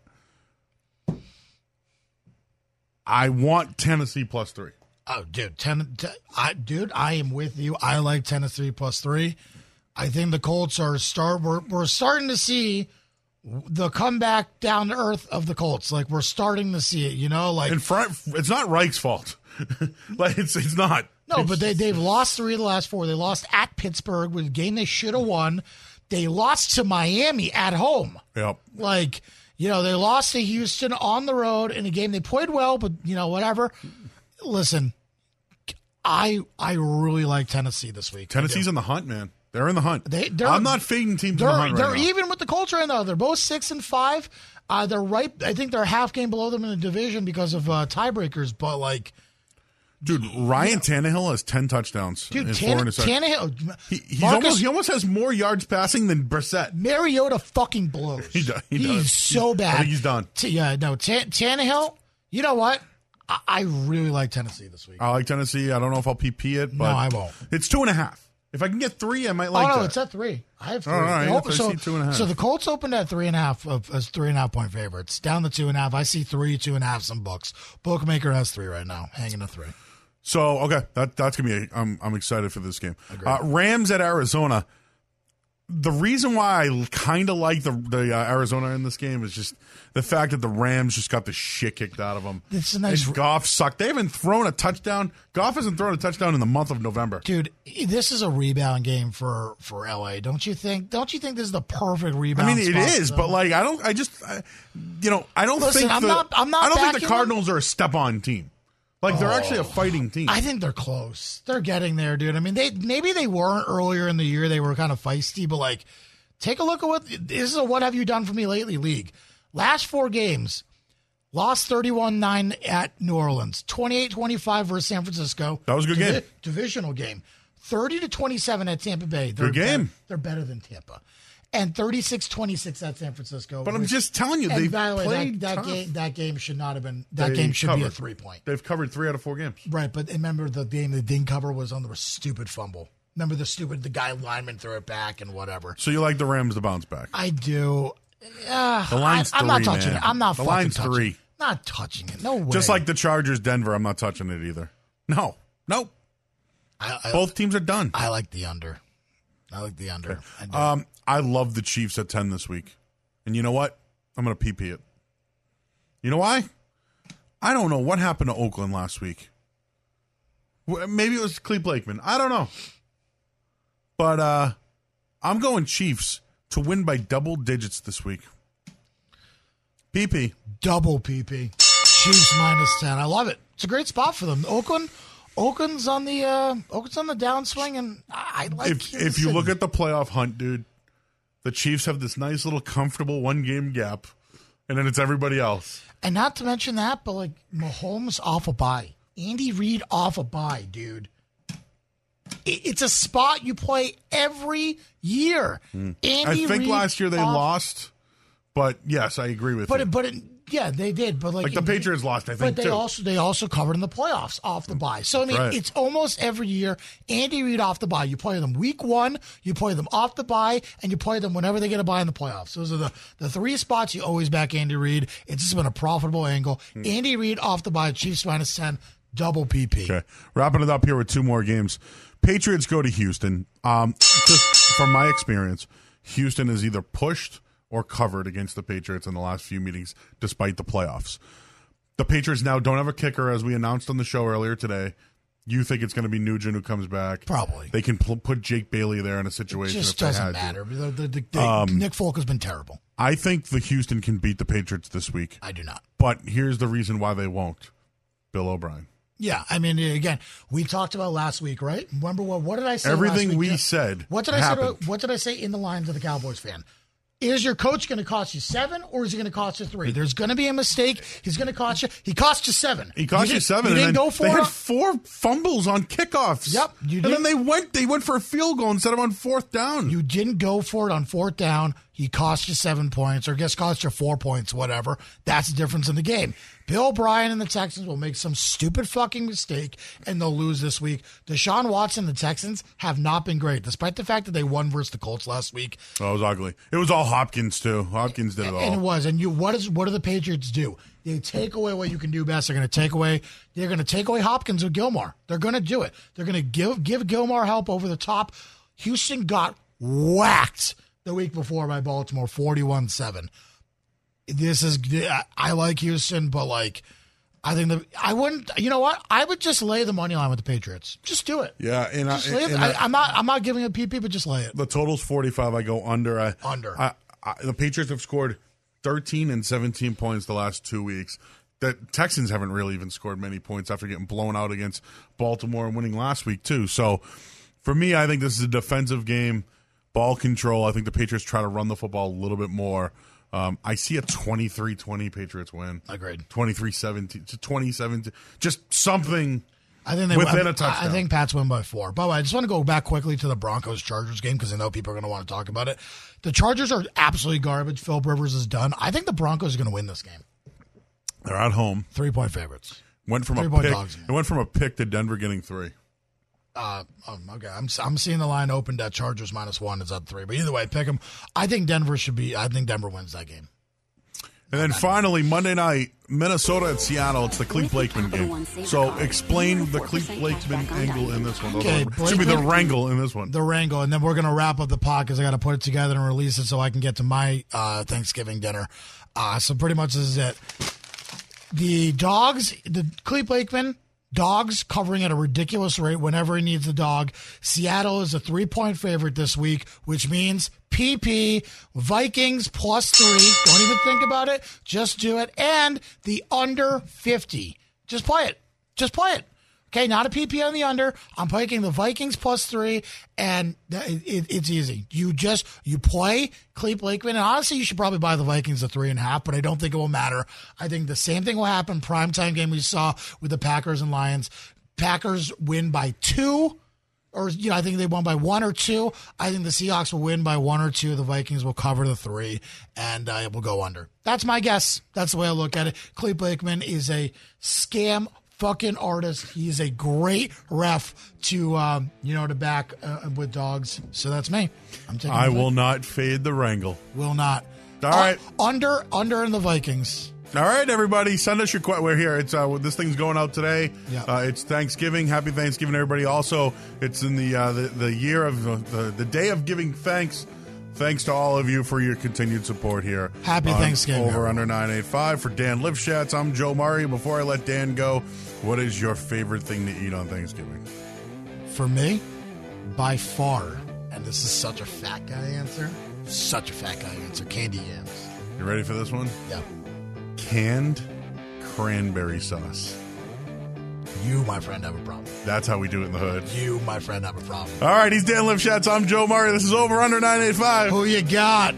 I want Tennessee +3. Oh, dude, I am with you. I like Tennessee +3. I think the Colts are we're starting to see the comeback down to earth of the Colts. Like, we're starting to see it, like. In front, it's not Reich's fault. Like, it's not. No, but they've lost 3 of the last 4. They lost at Pittsburgh with a game they should have won. They lost to Miami at home. Yep. Like, they lost to Houston on the road in a game they played well, but, whatever. Listen, I really like Tennessee this week. Tennessee's in the hunt, man. They're in the hunt. I'm not fading teams in the hunt right now. They're even with the Colts right now. They're both 6-5. They're right. I think they're a half game below them in the division because of tiebreakers, but, like. Dude, Ryan Tannehill has 10 touchdowns. Dude, and 4 interceptions. Tannehill. He almost has more yards passing than Brissett. Mariota fucking blows. He does. He's so bad. I think he's done. Tannehill, you know what? I really like Tennessee this week. I like Tennessee. I don't know if I'll PP it, but no, I won't. It's 2.5. If I can get 3, I might like that. Oh, no, it's at 3. I have 3. All right, I see 2.5. So the Colts opened at 3.5 as 3.5-point favorites. Down to 2.5. I see 3, 2.5, some books. Bookmaker has 3 right now, hanging at 3. So, okay, that's going to be I'm excited for this game. Rams at Arizona. the reason why I kind of like the Arizona in this game is just the fact that the Rams just got the shit kicked out of them. It's a nice. And Goff sucked. They haven't thrown a touchdown. Goff hasn't thrown a touchdown in the month of November. Dude, this is a rebound game for LA, don't you think? Don't you think this is the perfect rebound? I mean, it is, spot, but like, I don't Listen, think I'm not I don't think the backing Cardinals are a step-on team. Like, they're actually a fighting team. I think they're close. They're getting there, dude. I mean, maybe they weren't earlier in the year. They were kind of feisty, but like, take a look at this is a what have you done for me lately league. Last 4 games, lost 31-9 at New Orleans, 28-25 versus San Francisco. That was a good game. Divisional game. 30-27 at Tampa Bay. Good game. They're better than Tampa. And 36-26 at San Francisco. But I'm just telling you, and they've by the way, played tough. that game should not have been. That game should be a 3-point. They've covered 3 out of 4 games. Right, but remember the game they didn't cover was on the stupid fumble. Remember the guy lineman threw it back and whatever. So you like the Rams to bounce back? I do. The line's I'm not 3, touching man. it. I'm not the fucking line's touching 3. it. Not touching it. No way. Just like the Chargers, Denver, I'm not touching it either. No. Both teams are done. I like the under. I like the under. I love the Chiefs at 10 this week. And you know what? I'm going to PP it. You know why? I don't know what happened to Oakland last week. Maybe it was Cleve Blakeman. I don't know. But I'm going Chiefs to win by double digits this week. PP. Double PP. Chiefs -10. I love it. It's a great spot for them. Oakland's on the downswing, and I like. If you look at the playoff hunt, dude, the Chiefs have this nice little comfortable 1-game gap, and then it's everybody else. And not to mention that, but like Mahomes off a bye, Andy Reid off a bye, dude. It's a spot you play every year. I think last year they lost, but yes, I agree with you. Yeah, they did, but like the Patriots lost, I think, but they also covered in the playoffs off the bye. So I mean, right. It's almost every year. Andy Reid off the bye. You play them week 1, you play them off the bye, and you play them whenever they get a bye in the playoffs. Those are the 3 spots you always back Andy Reid. It's just been a profitable angle. Andy Reid off the bye, Chiefs -10, double PP. Okay, wrapping it up here with 2 more games. Patriots go to Houston. Just from my experience, Houston is either pushed or covered against the Patriots in the last few meetings, despite the playoffs. The Patriots now don't have a kicker, as we announced on the show earlier today. You think it's going to be Nugent who comes back? Probably. They can put Jake Bailey there in a situation. It just if they doesn't had matter. to. Nick Folk has been terrible. I think the Houston can beat the Patriots this week. I do not. But here's the reason why they won't. Bill O'Brien. Yeah, I mean, again, we talked about last week, right? Remember what did I say? Everything last week? we said. What did happened. I say? What did I say in the lines of the Cowboys fan? Is your coach going to cost you 7 or is he going to cost you 3? There's going to be a mistake. He's going to cost you. He cost you 7. He cost you 7. You didn't go for they it. had 4 fumbles on kickoffs. Yep. And then they went for a field goal instead of on 4th down. You didn't go for it on 4th down. He cost you 7 points, or guess cost you 4 points, whatever. That's the difference in the game. Bill O'Brien and the Texans will make some stupid fucking mistake, and they'll lose this week. Deshaun Watson and the Texans have not been great, despite the fact that they won versus the Colts last week. Oh, it was ugly. It was all Hopkins, too. Hopkins did it all. And it was. And what do the Patriots do? They take away what you can do best. They're going to take away Hopkins with Gilmore. They're going to do it. They're going to give Gilmore help over the top. Houston got whacked the week before by Baltimore, 41-7. I like Houston, but like, I think I wouldn't. You know what? I would just lay the money line with the Patriots. Just do it. Yeah, I'm not giving a PP, but just lay it. The total's 45. I go under. Under. The Patriots have scored 13 and 17 points the last 2 weeks. The Texans haven't really even scored many points after getting blown out against Baltimore and winning last week too. So, for me, I think this is a defensive game. Ball control. I think the Patriots try to run the football a little bit more. I see a 23-20 Patriots win. Agreed. 23-17 to 20-17. Just something I think within a touchdown. I think Pats win by 4. By the way, I just want to go back quickly to the Broncos-Chargers game because I know people are going to want to talk about it. The Chargers are absolutely garbage. Philip Rivers is done. I think the Broncos are going to win this game. They're at home. 3-point favorites. Went from 3-point pick. dogs. It went from a pick to Denver getting 3. Okay. I'm seeing the line opened at Chargers -1 is up 3. But either way, pick them. I think Denver wins that game. And then finally, Monday night, Minnesota at Seattle. It's the Clete Blakeman game. So explain the Clete Blakeman angle in this one. Okay, Should be the wrangle in this one. The wrangle, and then we're going to wrap up the pod because I got to put it together and release it so I can get to my Thanksgiving dinner. So pretty much this is it. The dogs, the Clete Blakeman, dogs covering at a ridiculous rate whenever he needs the dog. Seattle is a 3-point favorite this week, which means PP, Vikings +3. Don't even think about it. Just do it. And the under 50. Just play it. Just play it. Okay, not a PP on the under. I'm picking the Vikings +3, and it's easy. You play Clete Blakeman, and honestly, you should probably buy the Vikings at 3.5, but I don't think it will matter. I think the same thing will happen. Primetime game we saw with the Packers and Lions. Packers win by 2, or I think they won by 1 or 2. I think the Seahawks will win by 1 or 2. The Vikings will cover the 3, and it will go under. That's my guess. That's the way I look at it. Clete Blakeman is a scam fucking artist. He's a great ref to to back with dogs. So that's me. I will not fade the wrangle. Will not. All right. Under in the Vikings. All right, everybody, send us your question. We're here. It's this thing's going out today. Yeah. It's Thanksgiving. Happy Thanksgiving, everybody. Also, it's in the year of the day of giving thanks. Thanks to all of you for your continued support here. Happy Thanksgiving. Over Under 985 for Dan Lifshatz. I'm Joe Murray. Before I let Dan go, what is your favorite thing to eat on Thanksgiving? For me, by far, and this is such a fat guy answer, candy yams. You ready for this one? Yeah. Canned cranberry sauce. You, my friend, have a problem. That's how we do it in the hood. You, my friend, have a problem. All right, he's Dan Lifshatz. I'm Joe Murray. This is Over Under 985. Who you got?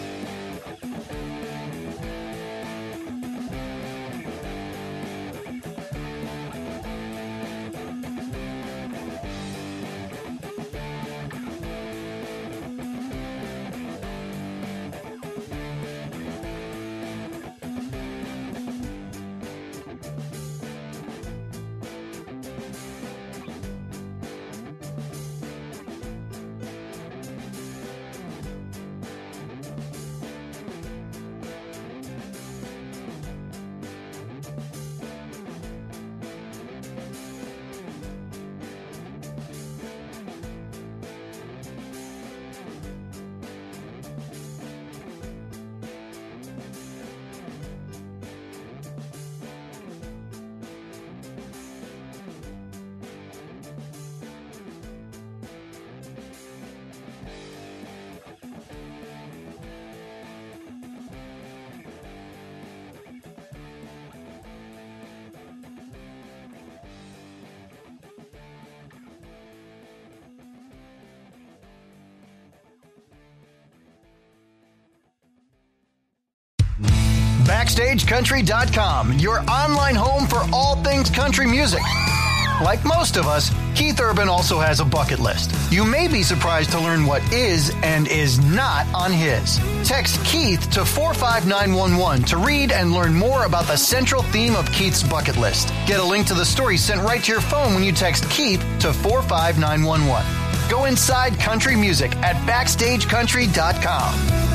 BackstageCountry.com, your online home for all things country music. Like most of us, Keith Urban also has a bucket list. You may be surprised to learn what is and is not on his. Text Keith to 45911 to read and learn more about the central theme of Keith's bucket list. Get a link to the story sent right to your phone when you text Keith to 45911. Go inside country music at BackstageCountry.com.